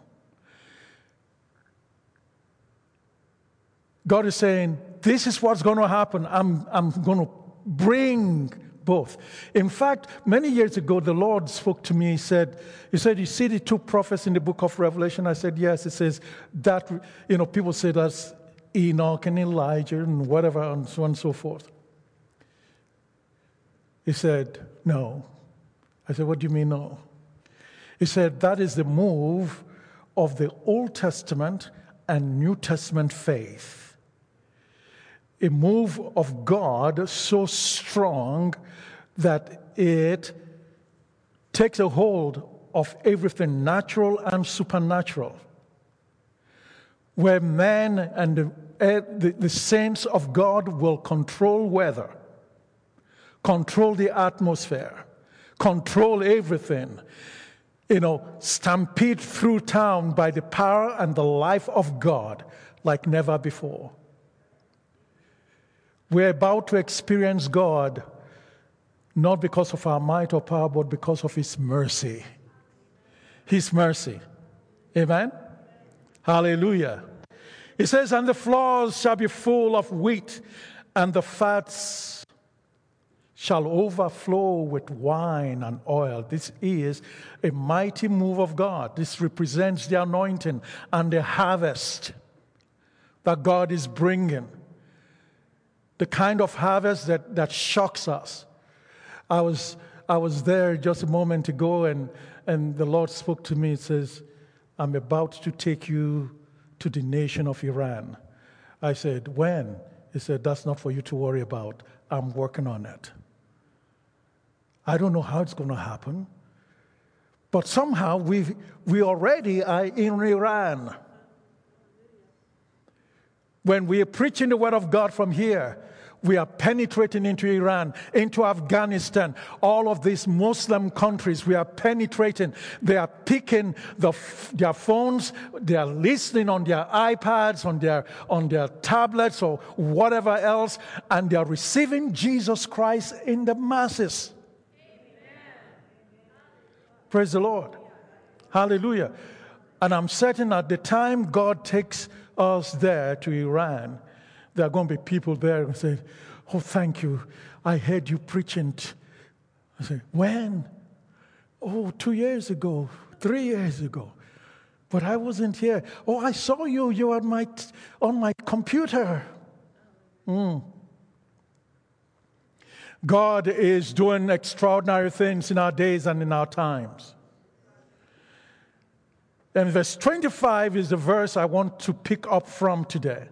God is saying, this is what's going to happen. I'm, I'm going to bring both. In fact, many years ago, the Lord spoke to me. He said, he said, you see the two prophets in the book of Revelation? I said, yes. It says that, you know, people say that's Enoch and Elijah and whatever, and so on and so forth. He said, no. I said, what do you mean no? He said, that is the move of the Old Testament and New Testament faith. A move of God so strong that it takes a hold of everything natural and supernatural, where man and the, the, the saints of God will control weather, control the atmosphere, control everything, you know, stampede through town by the power and the life of God like never before. We're about to experience God not because of our might or power, but because of His mercy. His mercy. Amen? Hallelujah. He says, and the floors shall be full of wheat, and the fats shall overflow with wine and oil. This is a mighty move of God. This represents the anointing and the harvest that God is bringing. The kind of harvest that, that shocks us. I was I was there just a moment ago, and, and the Lord spoke to me. It says, I'm about to take you to the nation of Iran. I said, when? He said, that's not for you to worry about. I'm working on it. I don't know how it's going to happen, but somehow we we already are in Iran. When we are preaching the word of God from here, we are penetrating into Iran, into Afghanistan, all of these Muslim countries. We are penetrating. They are picking the, their phones. They are listening on their iPads, on their, on their tablets, or whatever else, and they are receiving Jesus Christ in the masses. Amen. Praise the Lord. Hallelujah. And I'm certain at the time God takes us there to Iran, there are going to be people there who say, oh, thank you. I heard you preaching. I say, when? Oh, two years ago, three years ago. But I wasn't here. Oh, I saw you. You were on my, on my computer. Mm. God is doing extraordinary things in our days and in our times. And verse twenty-five is the verse I want to pick up from today.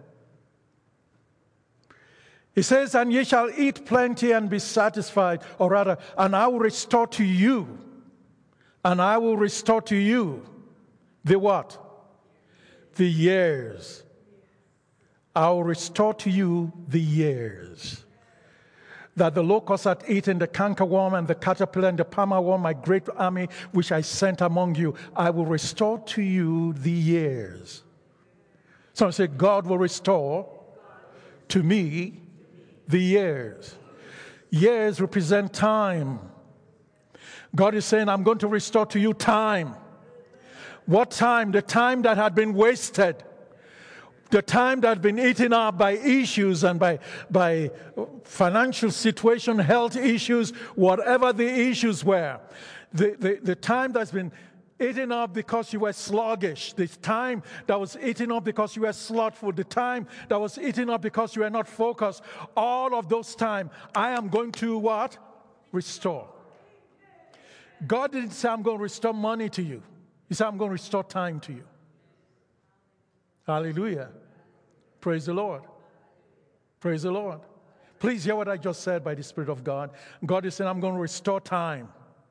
He says, and ye shall eat plenty and be satisfied, or rather, and I will restore to you, and I will restore to you the what? The years. I will restore to you the years that the locust hath eaten, the cankerworm and the caterpillar and the palmer worm, my great army which I sent among you. I will restore to you the years. Someone say, God will restore to me the years. Years represent time. God is saying, I'm going to restore to you time. What time? The time that had been wasted. The time that had been eaten up by issues and by, by financial situation, health issues, whatever the issues were. The, the, the time that's been eaten up because you were sluggish. The time that was eaten up because you were slothful. The time that was eaten up because you were not focused. All of those time, I am going to what? Restore. God didn't say I'm going to restore money to you. He said I'm going to restore time to you. Hallelujah. Praise the Lord. Praise the Lord. Please hear what I just said by the Spirit of God. God is saying, I'm going to restore time.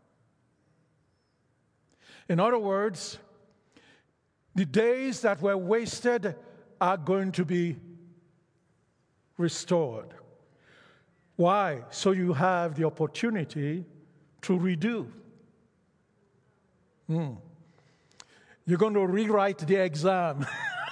In other words, the days that were wasted are going to be restored. Why? So you have the opportunity to redo. Hmm. You're going to rewrite the exam.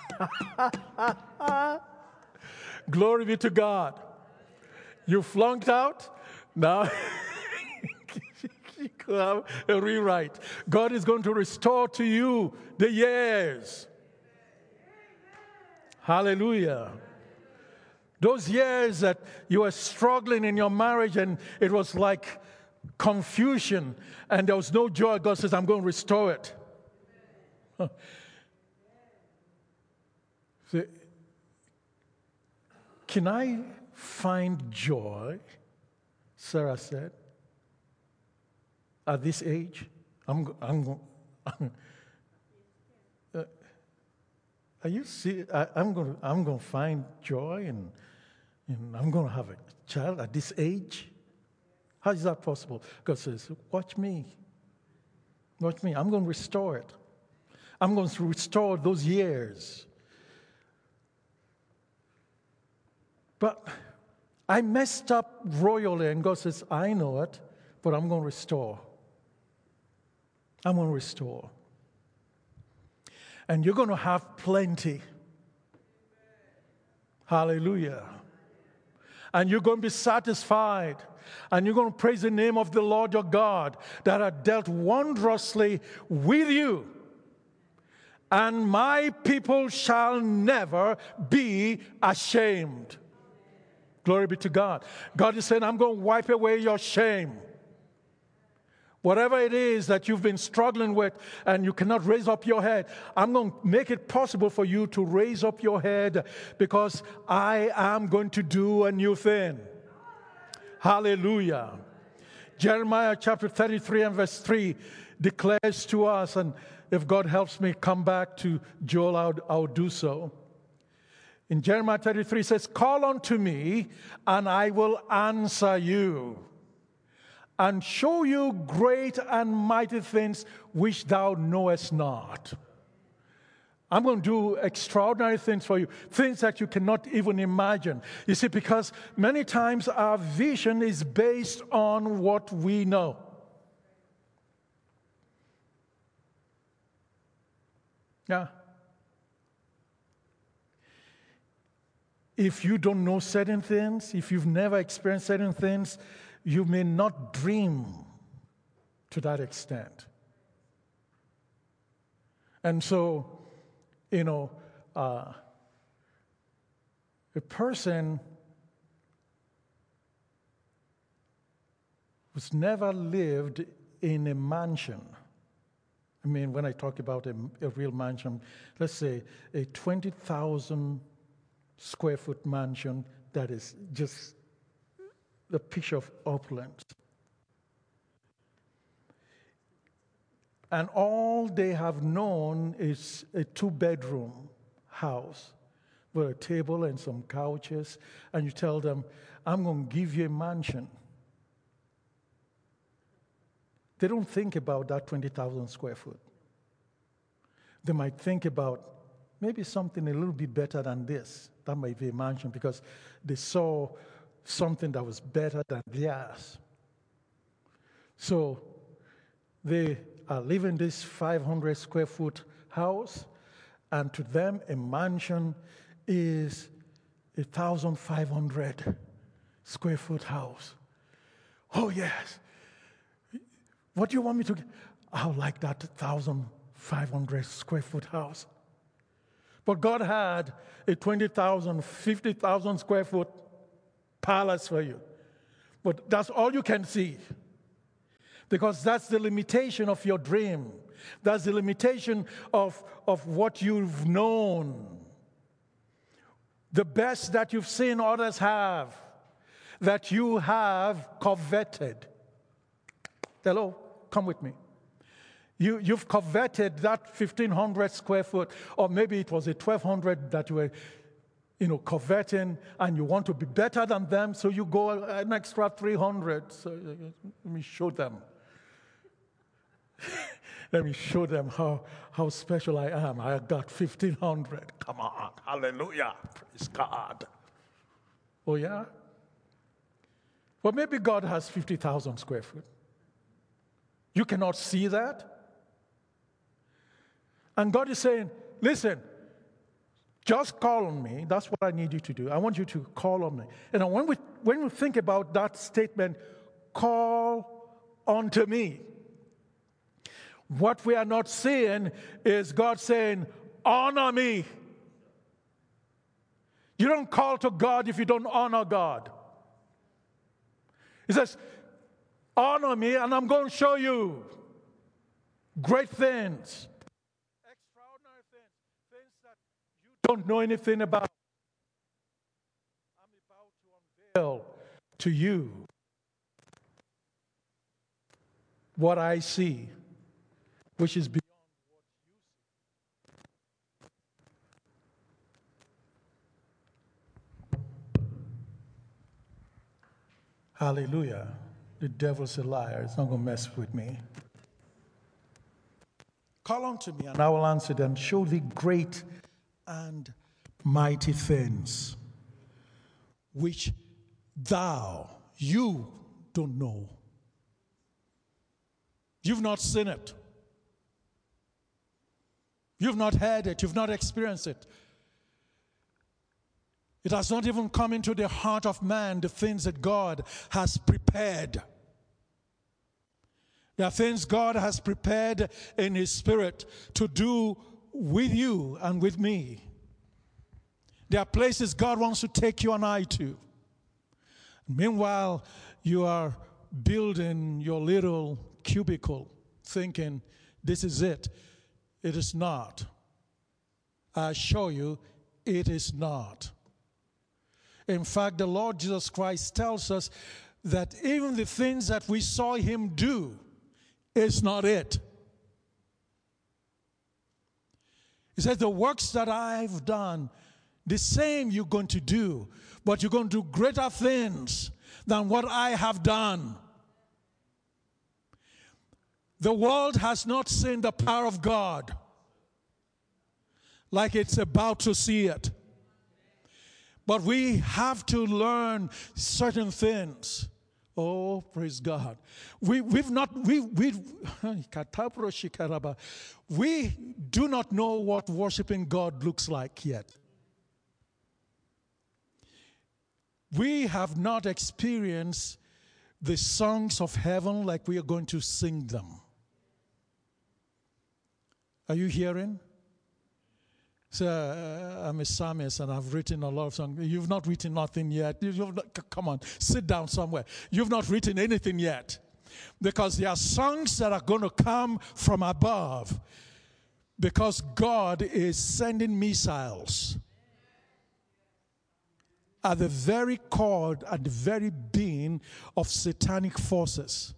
Glory be to God. You flunked out. Now you could have a rewrite. God is going to restore to you the years. Hallelujah. Those years that you were struggling in your marriage and it was like confusion and there was no joy, God says, I'm going to restore it. See, can I find joy, Sarah said, at this age? I'm, I'm, I'm uh, are you serious? I, I'm going to I'm going to find joy and, and I'm going to have a child at this age? How is that possible? God says, watch me. Watch me. I'm going to restore it. I'm going to restore those years. But I messed up royally, and God says, I know it, but I'm going to restore. I'm going to restore. And you're going to have plenty. Hallelujah. And you're going to be satisfied. And you're going to praise the name of the Lord your God that had dealt wondrously with you. And my people shall never be ashamed. Glory be to God. God is saying, I'm going to wipe away your shame. Whatever it is that you've been struggling with and you cannot raise up your head, I'm going to make it possible for you to raise up your head because I am going to do a new thing. Hallelujah. Jeremiah chapter thirty-three and verse three declares to us, and if God helps me come back to Joel, I'll, I'll do so. In Jeremiah thirty-three, it says, call unto me, and I will answer you, and show you great and mighty things which thou knowest not. I'm going to do extraordinary things for you, things that you cannot even imagine. You see, because many times our vision is based on what we know. Yeah. If you don't know certain things, if you've never experienced certain things, you may not dream to that extent. And so, you know, uh, a person who's never lived in a mansion, I mean, when I talk about a, a real mansion, let's say a twenty thousand square foot mansion that is just the picture of opulence. And all they have known is a two-bedroom house with a table and some couches, and you tell them, I'm going to give you a mansion. They don't think about that twenty thousand square foot. They might think about maybe something a little bit better than this. That might be a mansion because they saw something that was better than theirs. So they are living in this five hundred square foot house, and to them a mansion is a one thousand five hundred square foot house. Oh yes. What do you want me to get? I would like that one thousand five hundred square foot house. But God had a twenty thousand, fifty thousand square foot palace for you. But that's all you can see. Because that's the limitation of your dream. That's the limitation of, of what you've known. The best that you've seen others have, that you have coveted. Hello, come with me. You, you've coveted that fifteen hundred square foot, or maybe it was a twelve hundred that you were, you know, coveting, and you want to be better than them, so you go an extra three hundred. So let me show them. Let me show them how, how special I am. I got fifteen hundred. Come on, hallelujah, praise God. Oh yeah? Well, maybe God has fifty thousand square foot. You cannot see that. And God is saying, listen, just call on me. That's what I need you to do. I want you to call on me. And when we, when we think about that statement, call unto me, what we are not seeing is God saying, honor me. You don't call to God if you don't honor God. He says, honor me, and I'm going to show you great things, extraordinary things, things that you don't know anything about. I'm to you what I see, which is beyond what you see. Hallelujah. The devil's a liar. It's not going to mess with me. Call unto me, and I will answer them. Show thee great and mighty things, which thou, you don't know. You've not seen it. You've not heard it. You've not experienced it. It has not even come into the heart of man, the things that God has prepared. There are things God has prepared in His Spirit to do with you and with me. There are places God wants to take you and I to. Meanwhile, you are building your little cubicle thinking, this is it. It is not. I assure you, it is not. In fact, the Lord Jesus Christ tells us that even the things that we saw Him do is not it. He says, the works that I've done, the same you're going to do, but you're going to do greater things than what I have done. The world has not seen the power of God like it's about to see it. But we have to learn certain things. Oh, praise God. We, we've not, we, we, we do not know what worshiping God looks like yet. We have not experienced the songs of heaven like we are going to sing them. Are you hearing? So, uh, I'm a psalmist and I've written a lot of songs. You've not written nothing yet. You've not, come on, sit down somewhere. You've not written anything yet. Because there are songs that are going to come from above. Because God is sending missiles at the very core, at the very being of satanic forces.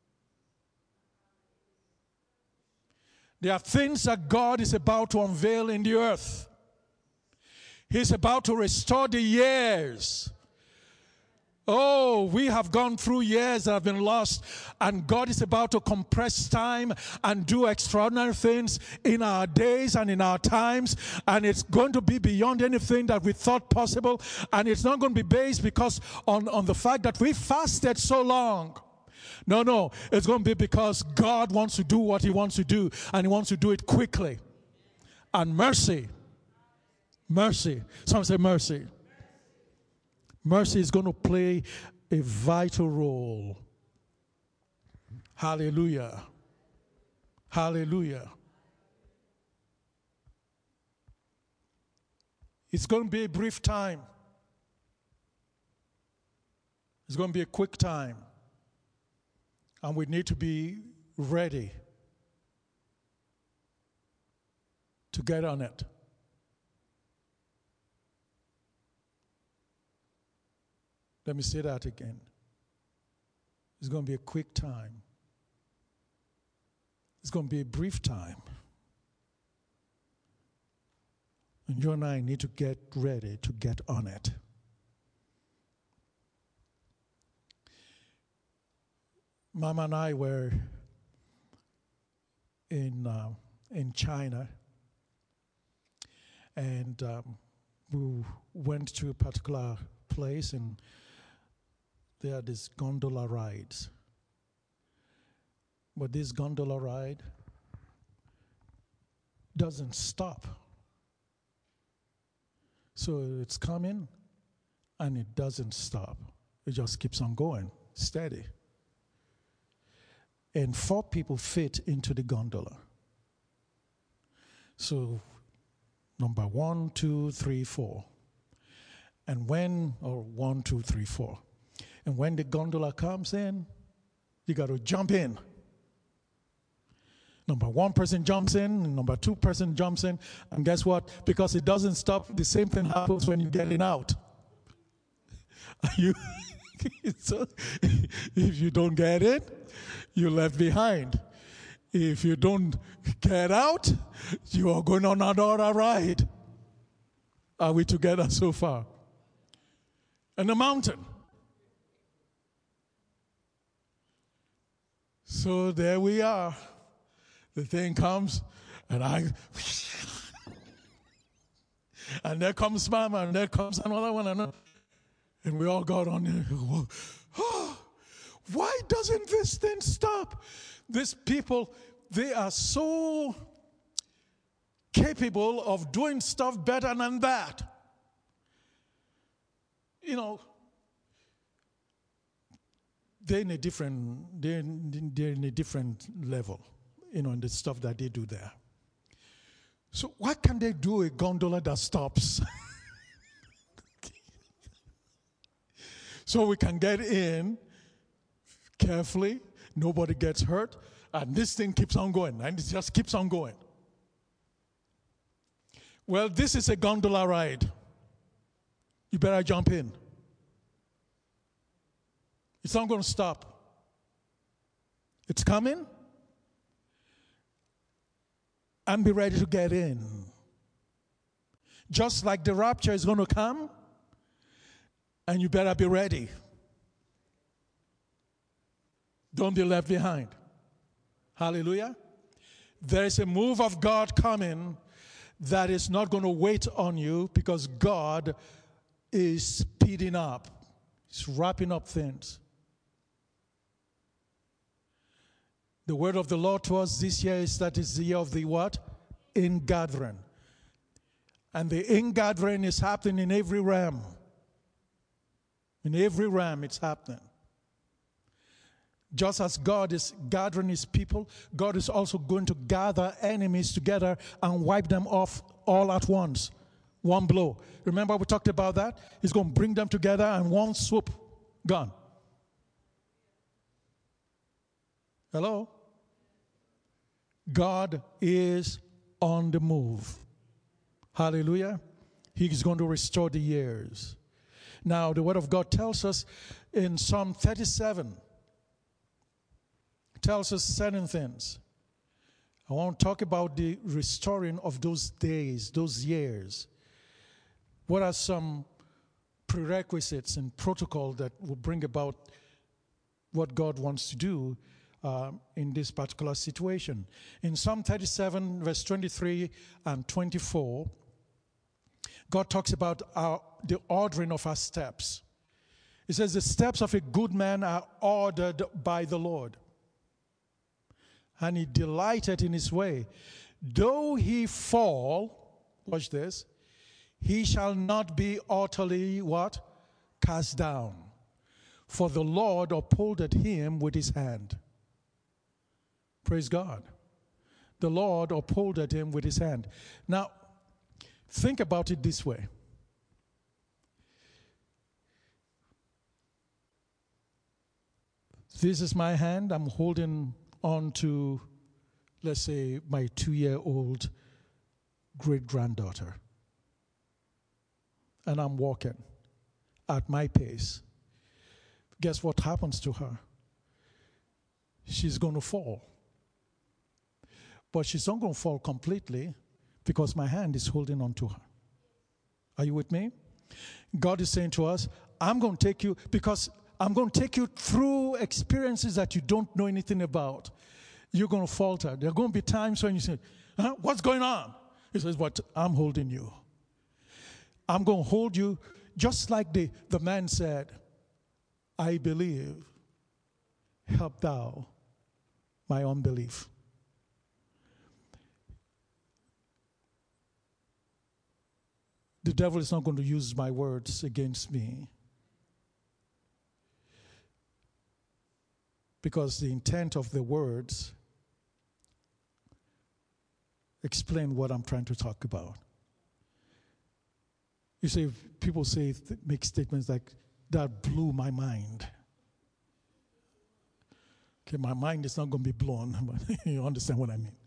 There are things that God is about to unveil in the earth. He's about to restore the years. Oh, we have gone through years that have been lost, and God is about to compress time and do extraordinary things in our days and in our times, and it's going to be beyond anything that we thought possible, and it's not going to be based because on, on the fact that we fasted so long. No, no, it's going to be because God wants to do what He wants to do, and He wants to do it quickly. And mercy, mercy, some say mercy. Mercy is going to play a vital role. Hallelujah. Hallelujah. It's going to be a brief time. It's going to be a quick time. And we need to be ready to get on it. Let me say that again. It's going to be a quick time. It's going to be a brief time. And you and I need to get ready to get on it. Mama and I were in uh, in China, and um, we went to a particular place, and there are these gondola rides. But this gondola ride doesn't stop. So it's coming, and it doesn't stop. It just keeps on going, steady. And four people fit into the gondola. So, number one, two, three, four. And when, or one, two, three, four. And when the gondola comes in, you got to jump in. Number one person jumps in, and number two person jumps in. And guess what? Because it doesn't stop, the same thing happens when you're getting out. Are you, So if you don't get in, you're left behind. If you don't get out, you are going on another ride. Are we together so far? And a mountain. So there we are. The thing comes, and I, and there comes Mama, and there comes another one, and, and we all got on there. Oh, why doesn't this thing stop? These people, they are so capable of doing stuff better than that. You know, they're in a different, they're in, they're in a different level, you know, in the stuff that they do there. So why can't they do a gondola that stops? So we can get in carefully, nobody gets hurt, and this thing keeps on going, and it just keeps on going. Well, this is a gondola ride. You better jump in. It's not going to stop. It's coming. And be ready to get in. Just like the rapture is going to come, and you better be ready. Don't be left behind. Hallelujah. There is a move of God coming that is not going to wait on you, because God is speeding up. He's wrapping up things. The word of the Lord to us this year is that it's the year of the what? Ingathering. And the ingathering is happening in every realm. In every realm it's happening. Just as God is gathering his people, God is also going to gather enemies together and wipe them off all at once. One blow. Remember we talked about that? He's going to bring them together and one swoop, gone. Hello? God is on the move. Hallelujah. He's going to restore the years. Now, the Word of God tells us in Psalm thirty-seven, tells us certain things. I want to talk about the restoring of those days, those years. What are some prerequisites and protocol that will bring about what God wants to do uh, in this particular situation? In Psalm thirty-seven, verse twenty-three and twenty-four, God talks about our, the ordering of our steps. He says, the steps of a good man are ordered by the Lord, and he delighted in his way. Though he fall, watch this, he shall not be utterly what? Cast down. For the Lord upholdeth him with his hand. Praise God. The Lord upholdeth him with his hand. Now, think about it this way. This is my hand. I'm holding on to, let's say, my two-year-old great-granddaughter. And I'm walking at my pace. Guess what happens to her? She's going to fall. But she's not going to fall completely because my hand is holding on to her. Are you with me? God is saying to us, I'm going to take you, because I'm going to take you through experiences that you don't know anything about. You're going to falter. There are going to be times when you say, huh? What's going on? He says, what? I'm holding you. I'm going to hold you just like the, the man said, I believe, help thou my unbelief. The devil is not going to use my words against me, because the intent of the words explain what I'm trying to talk about. You say, people say, make statements like, that blew my mind. Okay, my mind is not going to be blown, but you understand what I mean.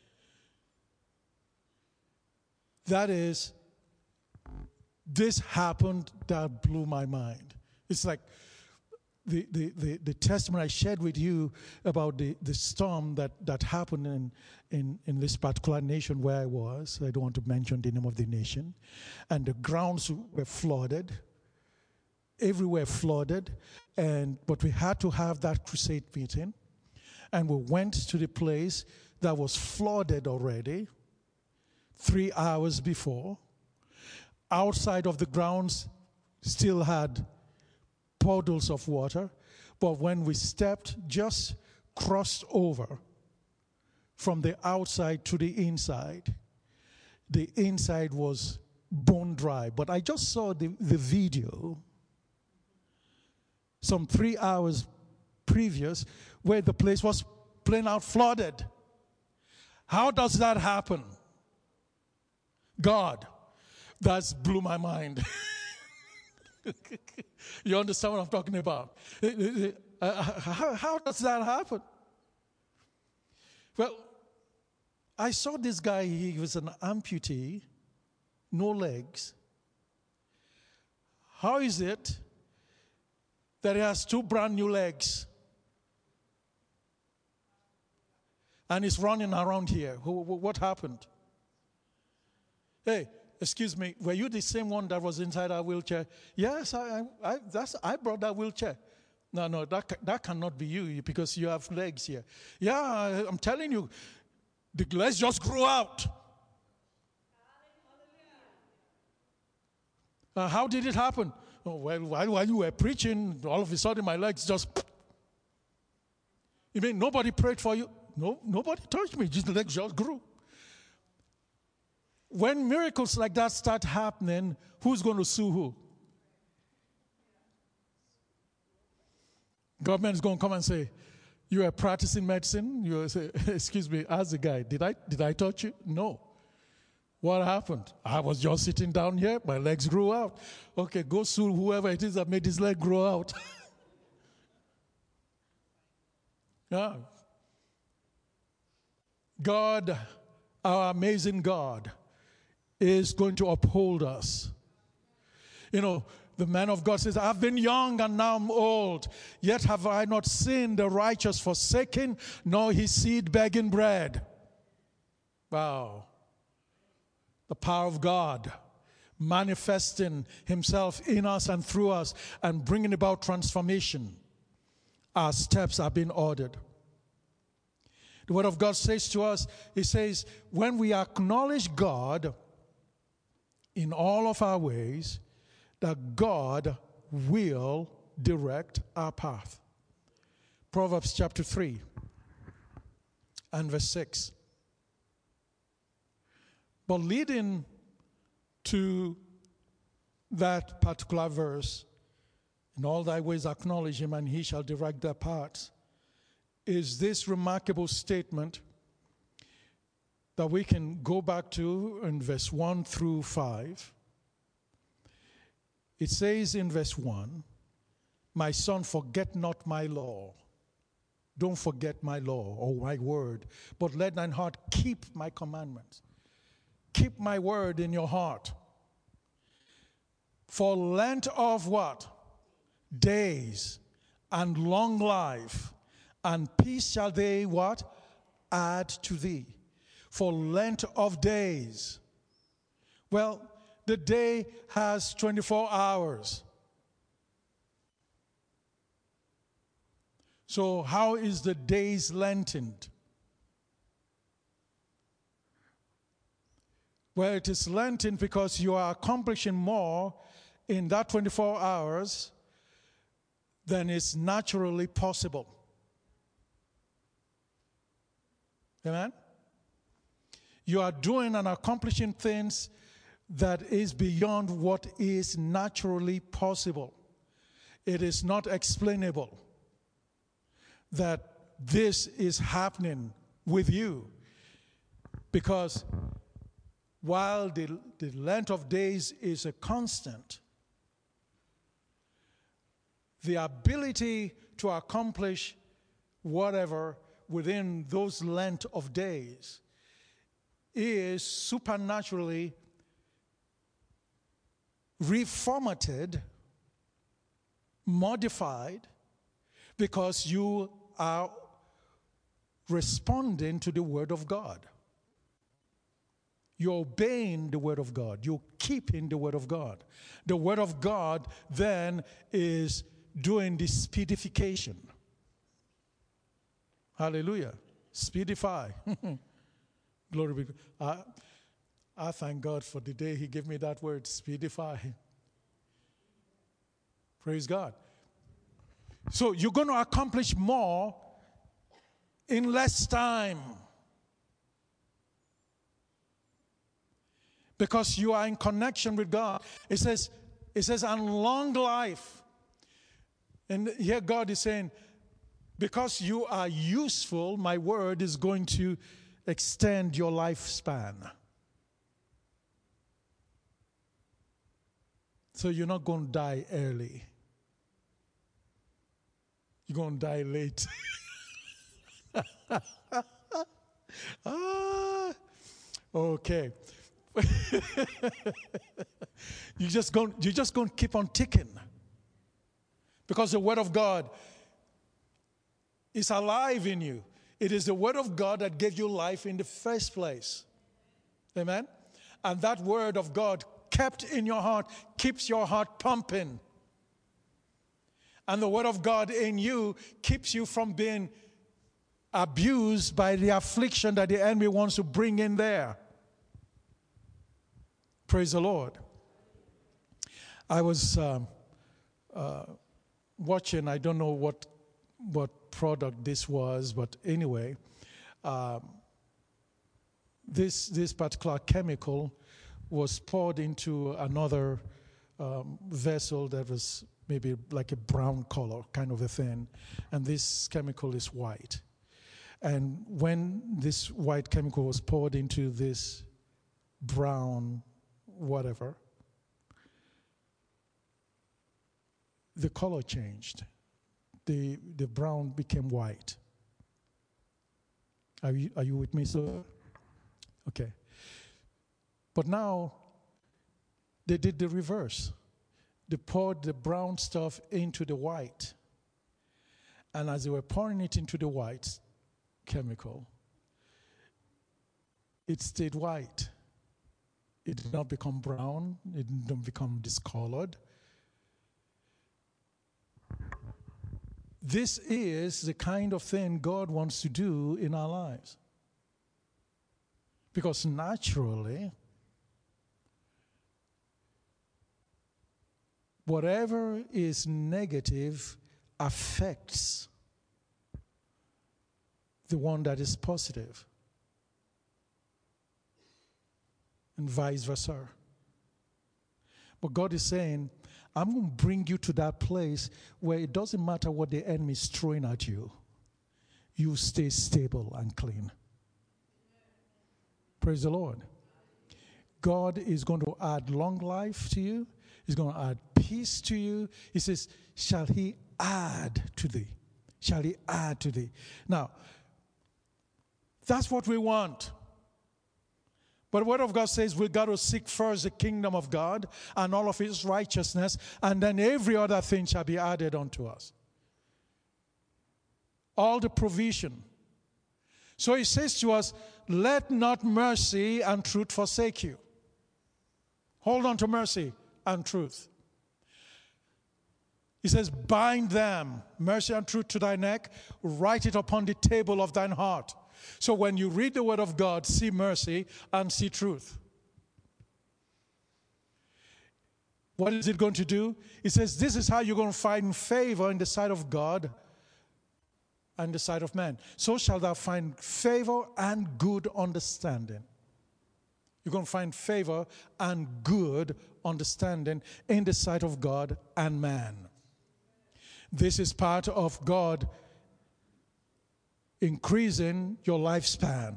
That is, this happened, that blew my mind. It's like the, the, the, the testimony I shared with you about the, the storm that, that happened in, in, in this particular nation where I was. I don't want to mention the name of the nation. And the grounds were flooded, everywhere flooded. And but we had to have that crusade meeting. And we went to the place that was flooded already three hours before. Outside of the grounds still had puddles of water, but when we stepped, just crossed over from the outside to the inside, the inside was bone dry. But I just saw the, the video some three hours previous where the place was plain out flooded. How does that happen? God. That's blew my mind. You understand what I'm talking about? Uh, how, how does that happen? Well, I saw this guy, he was an amputee, no legs. How is it that he has two brand new legs and he's running around here? What happened? Hey, excuse me, were you the same one that was inside that wheelchair? Yes, I, I, that's, I brought that wheelchair. No, no, that, that cannot be you because you have legs here. Yeah, I'm telling you, the legs just grew out. Uh, how did it happen? Oh, well, while, while you were preaching, all of a sudden my legs just... You mean nobody prayed for you? No, nobody touched me, just the legs just grew. When miracles like that start happening, who's going to sue who? Government is going to come and say, you are practicing medicine? You say, excuse me, ask the guy, did I, did I touch you? No. What happened? I was just sitting down here, my legs grew out. Okay, go sue whoever it is that made his leg grow out. Yeah. God, our amazing God, is going to uphold us. You know, the man of God says, I've been young and now I'm old, yet have I not seen the righteous forsaken, nor his seed begging bread. Wow. The power of God manifesting himself in us and through us and bringing about transformation. Our steps are being ordered. The Word of God says to us, it says, when we acknowledge God in all of our ways, that God will direct our path. Proverbs chapter three and verse six. But leading to that particular verse, in all thy ways acknowledge him and he shall direct thy paths, is this remarkable statement that we can go back to in verse one through five. It says in verse one, my son, forget not my law. Don't forget my law or my word, but let thine heart keep my commandments. Keep my word in your heart. For length of what? Days and long life and peace shall they what? Add to thee. For length of days. Well, the day has twenty-four hours. So how is the days lengthened? Well, it is lengthened because you are accomplishing more in that twenty-four hours than is naturally possible. Amen? You are doing and accomplishing things that is beyond what is naturally possible. It is not explainable that this is happening with you, because while the, the length of days is a constant, the ability to accomplish whatever within those length of days is supernaturally reformatted, modified, Because you are responding to the Word of God. You're obeying the Word of God. You're keeping the Word of God. The Word of God then is doing the speedification. Hallelujah. Speedify. Glory be to God. I, I thank God for the day He gave me that word, speedify. Praise God. So you're going to accomplish more in less time. Because you are in connection with God. It says, it says, and long life. And here God is saying, because you are useful, my word is going to extend your lifespan. So you're not going to die early. You're going to die late. ah, okay. you just going you just going to keep on ticking, because the Word of God is alive in you. It is the Word of God that gave you life in the first place. Amen. And that Word of God kept in your heart keeps your heart pumping. And the Word of God in you keeps you from being abused by the affliction that the enemy wants to bring in there. Praise the Lord. I was um, uh, watching, I don't know what what product this was, but anyway, um, this this particular chemical was poured into another um, vessel that was maybe like a brown color kind of a thing, and this chemical is white. And when this white chemical was poured into this brown whatever, the color changed. The the brown became white. Are you are you with me, sir? Okay. But now they did the reverse. They poured the brown stuff into the white. And as they were pouring it into the white chemical, it stayed white. It did not become brown. It did not become discolored. This is the kind of thing God wants to do in our lives. Because naturally, whatever is negative affects the one that is positive. And vice versa. But God is saying, I'm going to bring you to that place where it doesn't matter what the enemy is throwing at you. You stay stable and clean. Praise the Lord. God is going to add long life to you. He's going to add peace to you. He says, shall he add to thee? Shall he add to thee? Now, that's what we want. But the Word of God says we've got to seek first the kingdom of God and all of His righteousness, and then every other thing shall be added unto us. All the provision. So He says to us, let not mercy and truth forsake you. Hold on to mercy and truth. He says, bind them, mercy and truth, to thy neck, write it upon the table of thine heart. So when you read the Word of God, see mercy and see truth. What is it going to do? It says this is how you're going to find favor in the sight of God and the sight of man. So shall thou find favor and good understanding. You're going to find favor and good understanding in the sight of God and man. This is part of God increasing your lifespan.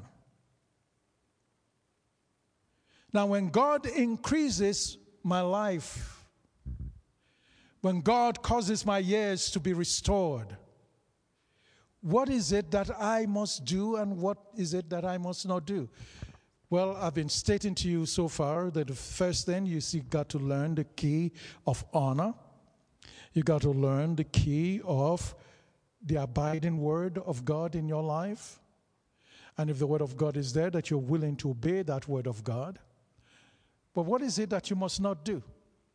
Now, when God increases my life, when God causes my years to be restored, what is it that I must do and what is it that I must not do? Well, I've been stating to you so far that the first thing you see, got to learn the key of honor. You got to learn the key of the abiding word of God in your life. And if the word of God is there, that you're willing to obey that word of God. But what is it that you must not do?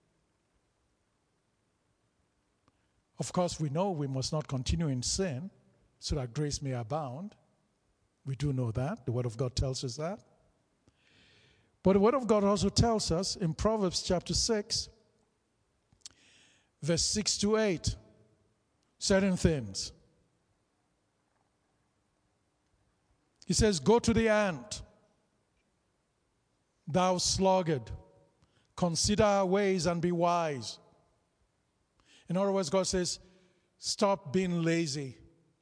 Of course, we know we must not continue in sin so that grace may abound. We do know that. The word of God tells us that. But the word of God also tells us in Proverbs chapter six, verse six to eight, certain things. He says, go to the ant, thou sluggard, consider our ways and be wise. In other words, God says, stop being lazy.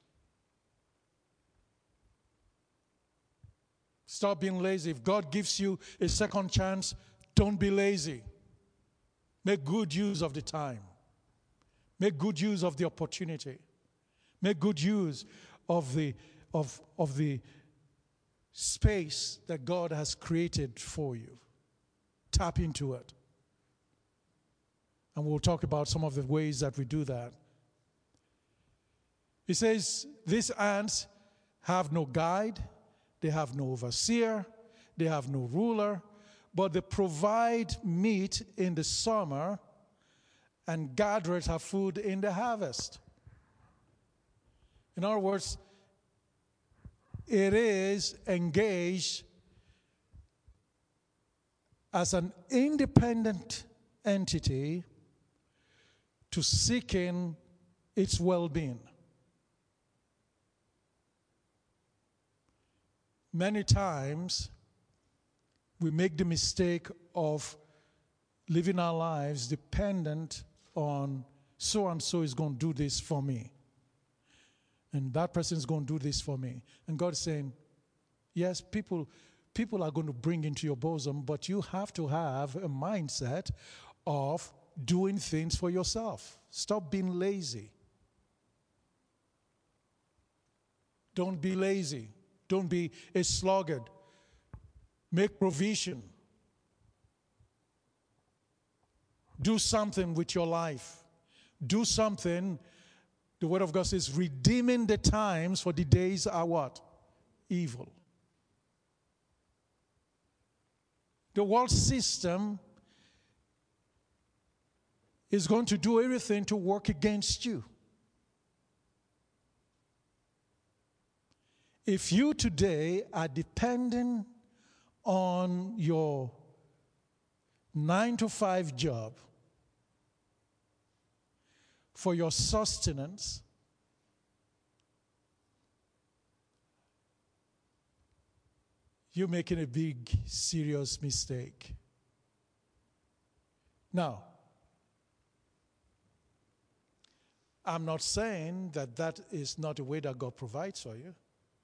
Stop being lazy. If God gives you a second chance, don't be lazy. Make good use of the time. Make good use of the opportunity. Make good use of the of, of the space that God has created for you. Tap into it. And we'll talk about some of the ways that we do that. He says, these ants have no guide, they have no overseer, they have no ruler, but they provide meat in the summer and gathereth her food in the harvest. In other words, it is engaged as an independent entity to seeking its well-being. Many times, we make the mistake of living our lives dependent on so-and-so is going to do this for me. And that person is going to do this for me. And God is saying, yes, people, people are going to bring into your bosom, but you have to have a mindset of doing things for yourself. Stop being lazy. Don't be lazy. Don't be a sluggard. Make provision. Do something with your life. Do something. The word of God says, redeeming the times, for the days are what? Evil. The world system is going to do everything to work against you. If you today are depending on your nine to five job for your sustenance, you're making a big, serious mistake. Now, I'm not saying that that is not a way that God provides for you.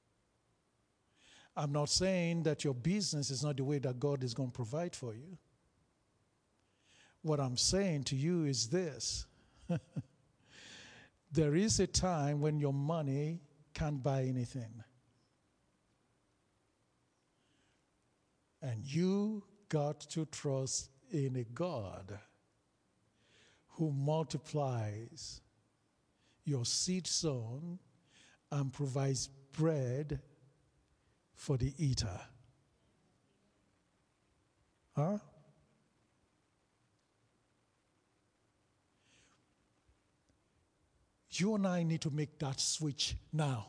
I'm not saying that your business is not the way that God is going to provide for you. What I'm saying to you is this. There is a time when your money can't buy anything. And you got to trust in a God who multiplies your seed sown and provides bread for the eater. Huh? You and I need to make that switch now.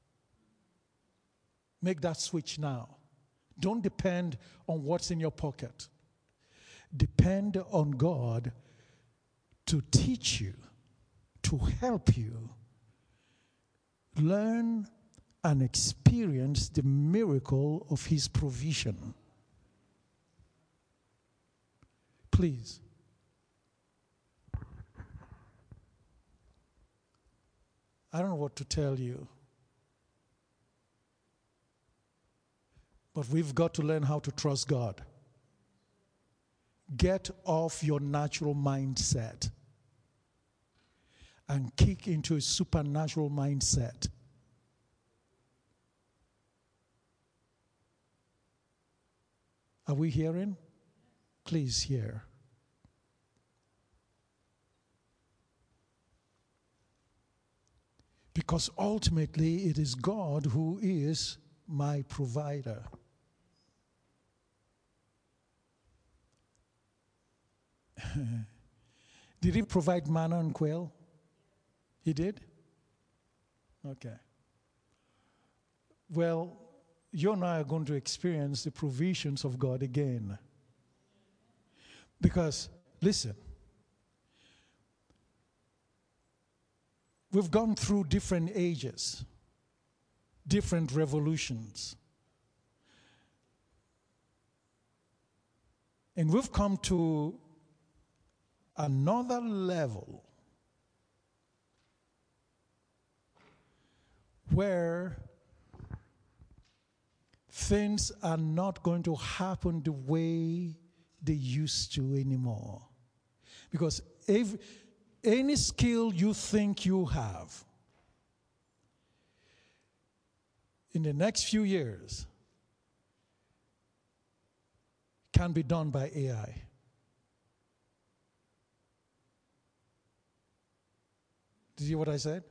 Make that switch now. Don't depend on what's in your pocket. Depend on God to teach you, to help you learn and experience the miracle of His provision. Please. I don't know what to tell you. But we've got to learn how to trust God. Get off your natural mindset and kick into a supernatural mindset. Are we hearing? Please hear. Because ultimately it is God who is my provider. Did he provide manna and quail? He did? Okay. Well, you and I are going to experience the provisions of God again. Because, listen, we've gone through different ages, different revolutions. And we've come to another level where things are not going to happen the way they used to anymore. Because if any skill you think you have, in the next few years, can be done by A I. Did you hear what I said?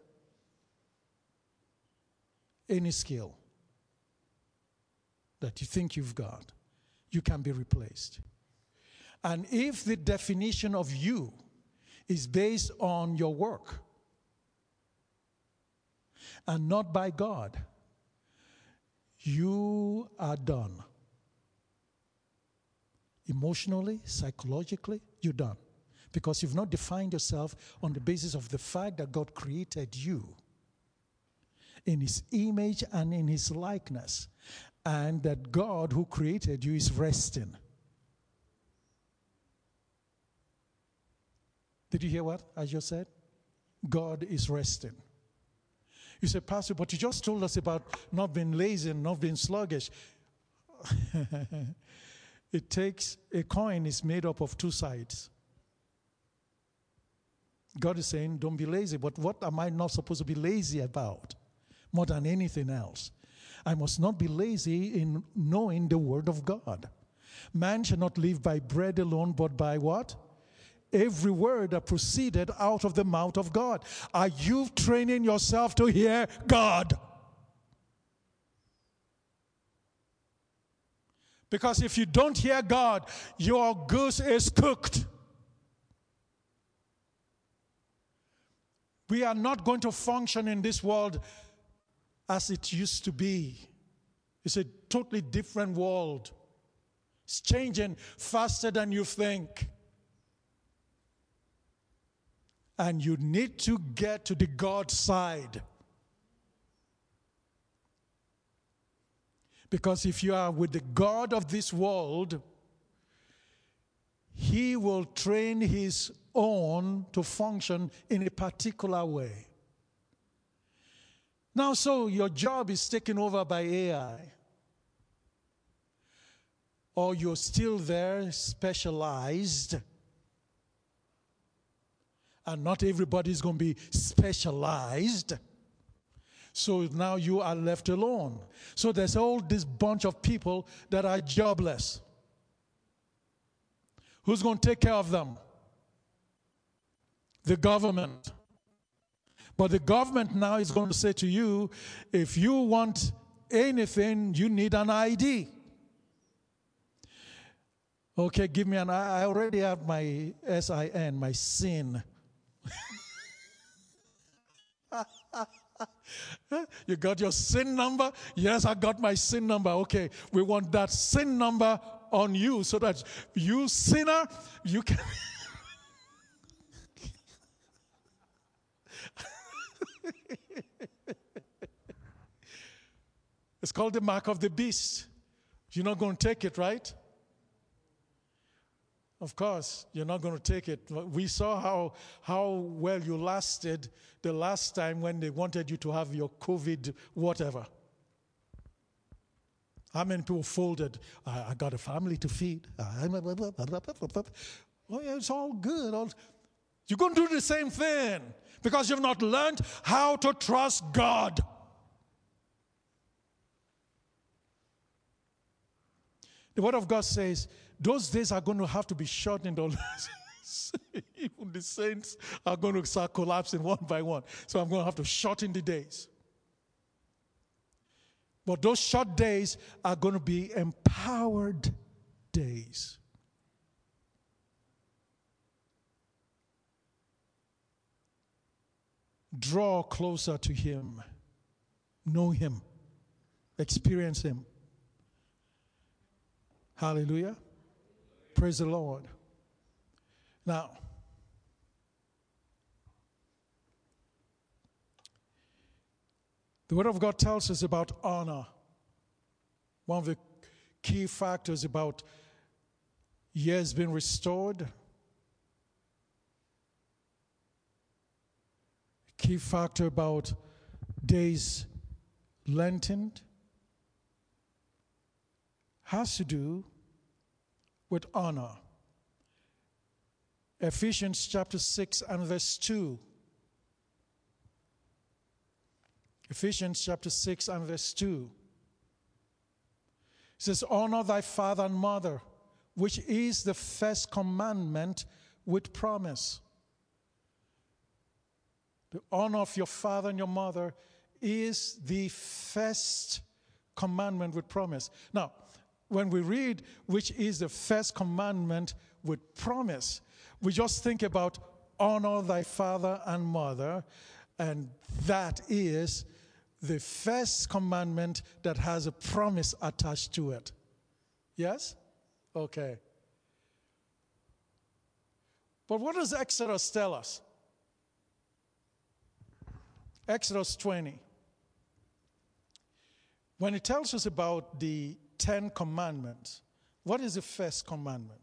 Any skill that you think you've got, you can be replaced. And if the definition of you is based on your work and not by God, you are done. Emotionally, psychologically, you're done. Because you've not defined yourself on the basis of the fact that God created you in His image and in His likeness, and that God who created you is resting. Did you hear what I just said? God is resting. You say, Pastor, but you just told us about not being lazy and not being sluggish. It takes, a coin is made up of two sides. God is saying, don't be lazy. But what am I not supposed to be lazy about more than anything else? I must not be lazy in knowing the word of God. Man shall not live by bread alone, but by what? Every word that proceeded out of the mouth of God. Are you training yourself to hear God? Because if you don't hear God, your goose is cooked. We are not going to function in this world as it used to be. It's a totally different world. It's changing faster than you think. And you need to get to the God side. Because if you are with the God of this world, He will train His own to function in a particular way. Now, so your job is taken over by A I. Or you're still there, specialized. And not everybody's going to be specialized. So now you are left alone. So there's all this bunch of people that are jobless. Who's going to take care of them? The government. But the government now is going to say to you, if you want anything, you need an I D. Okay, give me an I D. I already have my S I N, my SIN. You got your SIN number? Yes, I got my SIN number. Okay, we want that SIN number on you so that you sinner, you can... It's called the mark of the beast. You're not going to take it, right? Of course, you're not going to take it. We saw how, how well you lasted the last time when they wanted you to have your COVID whatever. How many people folded? I, I got a family to feed. Oh, yeah, it's all good. All... You're going to do the same thing because you've not learned how to trust God. The Word of God says, those days are going to have to be shortened. Even the saints are going to start collapsing one by one. So I'm going to have to shorten the days. But those short days are going to be empowered days. Draw closer to Him. Know Him. Experience Him. Hallelujah. Praise the Lord. Now, the Word of God tells us about honor. One of the key factors about years being restored. Key factor about days lengthened has to do with honor. Ephesians chapter six and verse two. Ephesians chapter six and verse two. It says, honor thy father and mother, which is the first commandment with promise. The honor of your father and your mother is the first commandment with promise. Now, when we read which is the first commandment with promise, we just think about honor thy father and mother, and that is the first commandment that has a promise attached to it. Yes? Okay. But what does Exodus tell us? Exodus twenty. When it tells us about the Ten Commandments, what is the first commandment?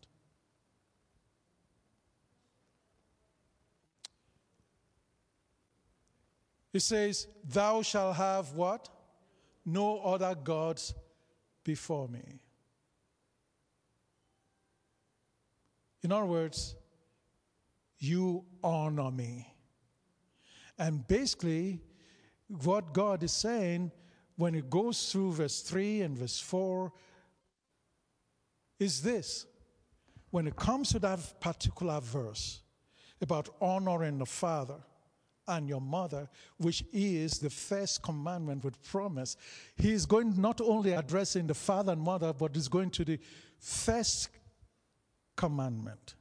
It says, thou shalt have what? No other gods before me. In other words, you honor me. And basically, what God is saying, when it goes through verse three and verse four, is this. When it comes to that particular verse about honoring the father and your mother, which is the first commandment with promise, he is going not only addressing the father and mother, but is going to the first commandment.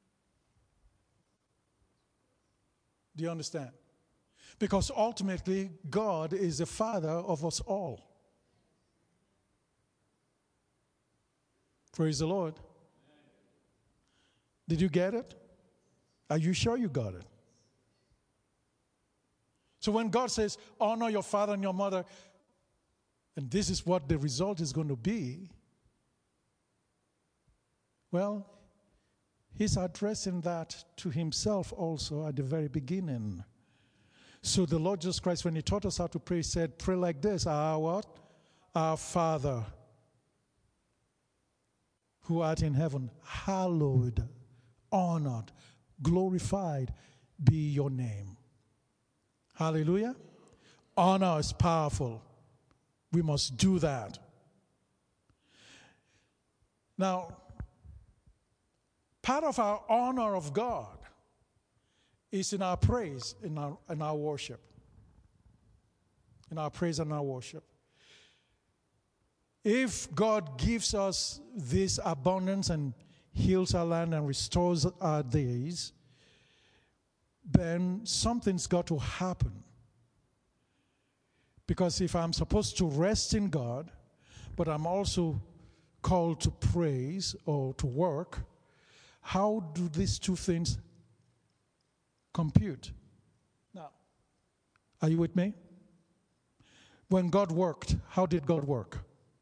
Do you understand? Because ultimately, God is the Father of us all. Praise the Lord. Did you get it? Are you sure you got it? So when God says, honor your father and your mother, and this is what the result is going to be, well, he's addressing that to himself also at the very beginning. So the Lord Jesus Christ, when he taught us how to pray, said, pray like this, our what? Our Father, who art in heaven, hallowed, honored, glorified be your name. Hallelujah. Honor is powerful. We must do that. Now, part of our honor of God is in our praise, in our, in our worship. In our praise and our worship. If God gives us this abundance and heals our land and restores our days, then something's got to happen. Because if I'm supposed to rest in God, but I'm also called to praise or to work, how do these two things compute? Now, are you with me? When God worked, how did God work?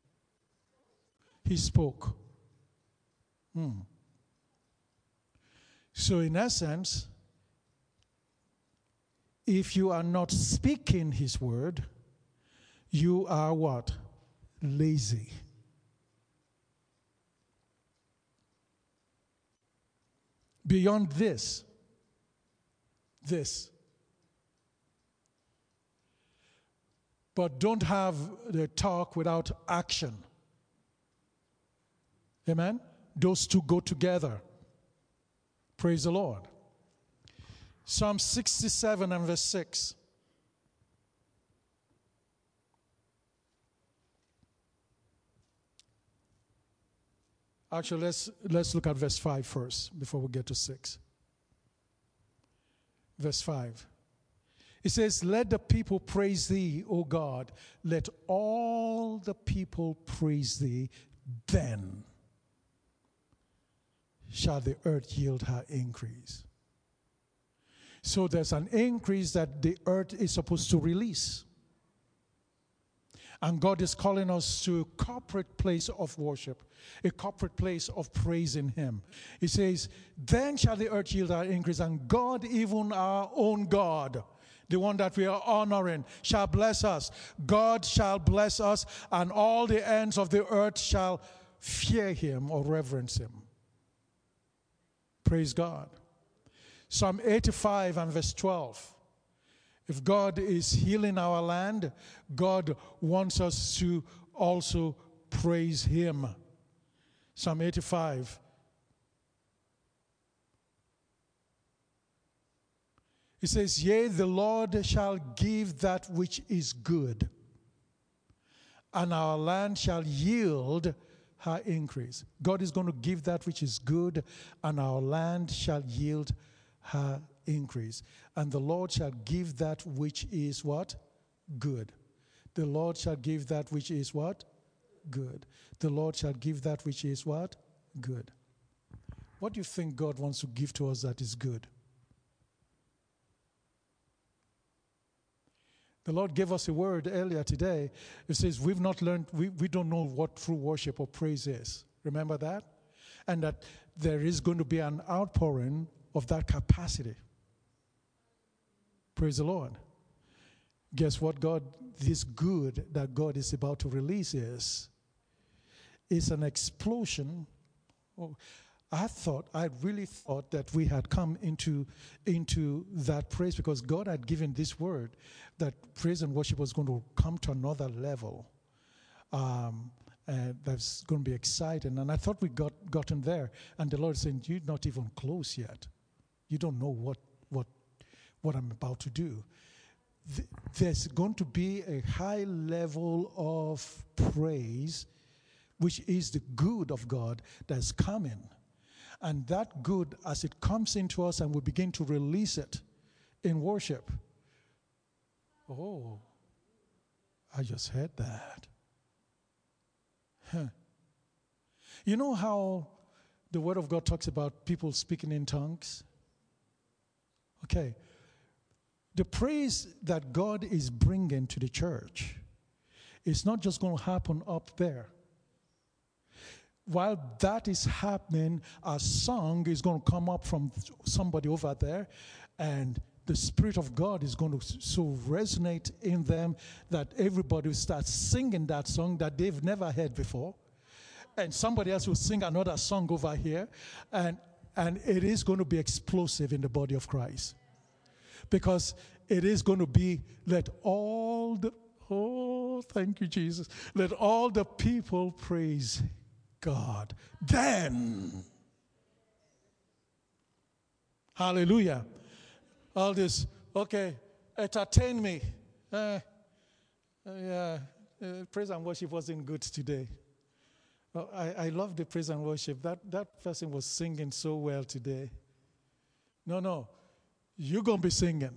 He spoke. Hmm. So in essence, if you are not speaking his word, you are what? Lazy. Beyond this, this. But don't have the talk without action. Amen? Those two go together. Praise the Lord. Psalm sixty-seven and verse six. Actually, let's, let's look at verse five first before we get to six. Verse five. It says, let the people praise thee, O God. Let all the people praise thee. Then shall the earth yield her increase. So there's an increase that the earth is supposed to release. And God is calling us to a corporate place of worship, a corporate place of praising Him. He says, then shall the earth yield her increase, and God, even our own God, the one that we are honoring, shall bless us. God shall bless us, and all the ends of the earth shall fear Him or reverence Him. Praise God. Psalm eighty-five and verse twelve. If God is healing our land, God wants us to also praise Him. Psalm eighty-five. It says, yea, the Lord shall give that which is good, and our land shall yield her increase. God is going to give that which is good, and our land shall yield her increase. And the Lord shall give that which is what? Good. The Lord shall give that which is what? Good. The Lord shall give that which is what? Good. What do you think God wants to give to us that is good? The Lord gave us a word earlier today. It says we've not learned, we, we don't know what true worship or praise is. Remember that? And that there is going to be an outpouring of that capacity. Praise the Lord. Guess what God, this good that God is about to release is? It's an explosion. Oh, I thought, I really thought that we had come into, into that praise because God had given this word that praise and worship was going to come to another level. Um, and that's going to be exciting. And I thought we got gotten there. And the Lord said, you're not even close yet. You don't know what, what, what I'm about to do. Th- there's going to be a high level of praise, which is the good of God that's coming. And that good, as it comes into us and we begin to release it in worship. Oh, I just heard that. Huh. You know how the Word of God talks about people speaking in tongues? Okay. The praise that God is bringing to the church is not just going to happen up there. While that is happening, a song is going to come up from somebody over there, and the Spirit of God is going to so resonate in them that everybody will start singing that song that they've never heard before. And somebody else will sing another song over here, and, and it is going to be explosive in the body of Christ. Because it is going to be, let all the, oh, thank you, Jesus, let all the people praise God. Then, hallelujah. All this, okay, entertain me. Uh, uh, yeah, uh, praise and worship wasn't good today. Oh, I, I love the praise and worship. That, that person was singing so well today. No, no, you're going to be singing.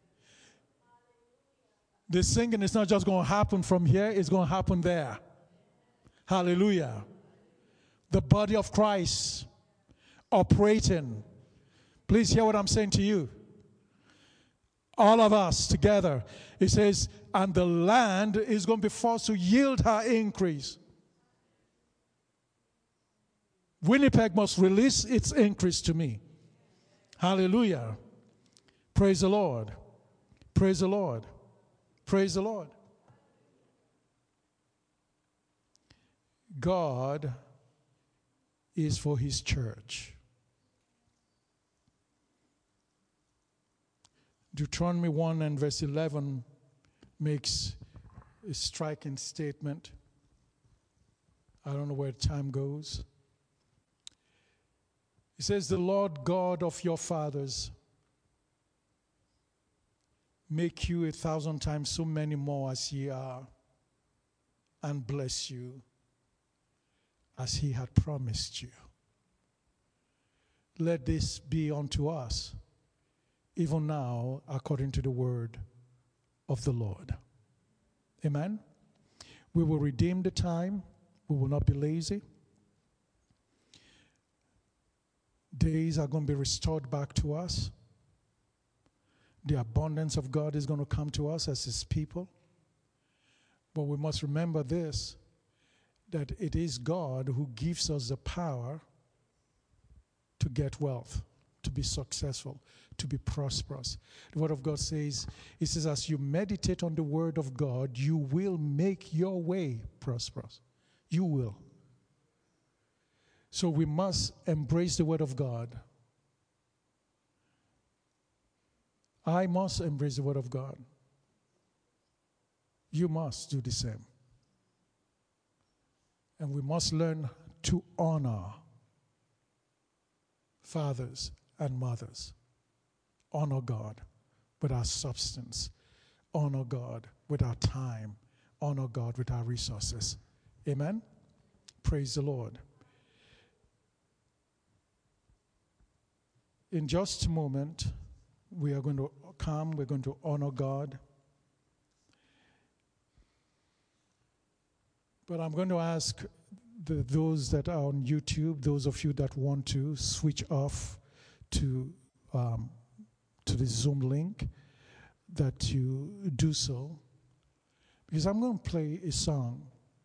The singing is not just going to happen from here, it's going to happen there. Hallelujah. The body of Christ operating. Please hear what I'm saying to you. All of us together. It says, and the land is going to be forced to yield her increase. Winnipeg must release its increase to me. Hallelujah. Praise the Lord. Praise the Lord. Praise the Lord. God is for His church. Deuteronomy one and verse eleven makes a striking statement. I don't know where time goes. He says, the Lord God of your fathers make you a thousand times so many more as ye are, and bless you as he had promised you. Let this be unto us, even now, according to the word of the Lord. Amen. We will redeem the time. We will not be lazy. Days are going to be restored back to us. The abundance of God is going to come to us as his people. But we must remember this, that it is God who gives us the power to get wealth, to be successful, to be prosperous. The word of God says, it says, as you meditate on the word of God, you will make your way prosperous. You will. So we must embrace the word of God. I must embrace the word of God. You must do the same. And we must learn to honor fathers and mothers. Honor God with our substance. Honor God with our time. Honor God with our resources. Amen? Praise the Lord. In just a moment, we are going to come, we're going to honor God. But I'm going to ask the, those that are on YouTube, those of you that want to switch off to um, to the Zoom link, that you do so. Because I'm going to play a song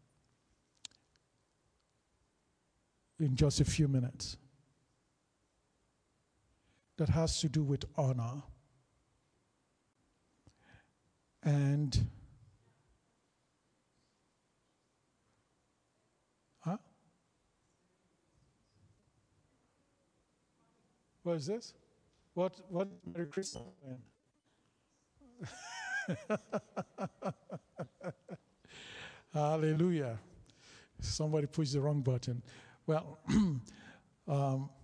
in just a few minutes that has to do with honor. And huh? What is this? What what Merry Christmas? Hallelujah. Somebody pushed the wrong button. Well, um,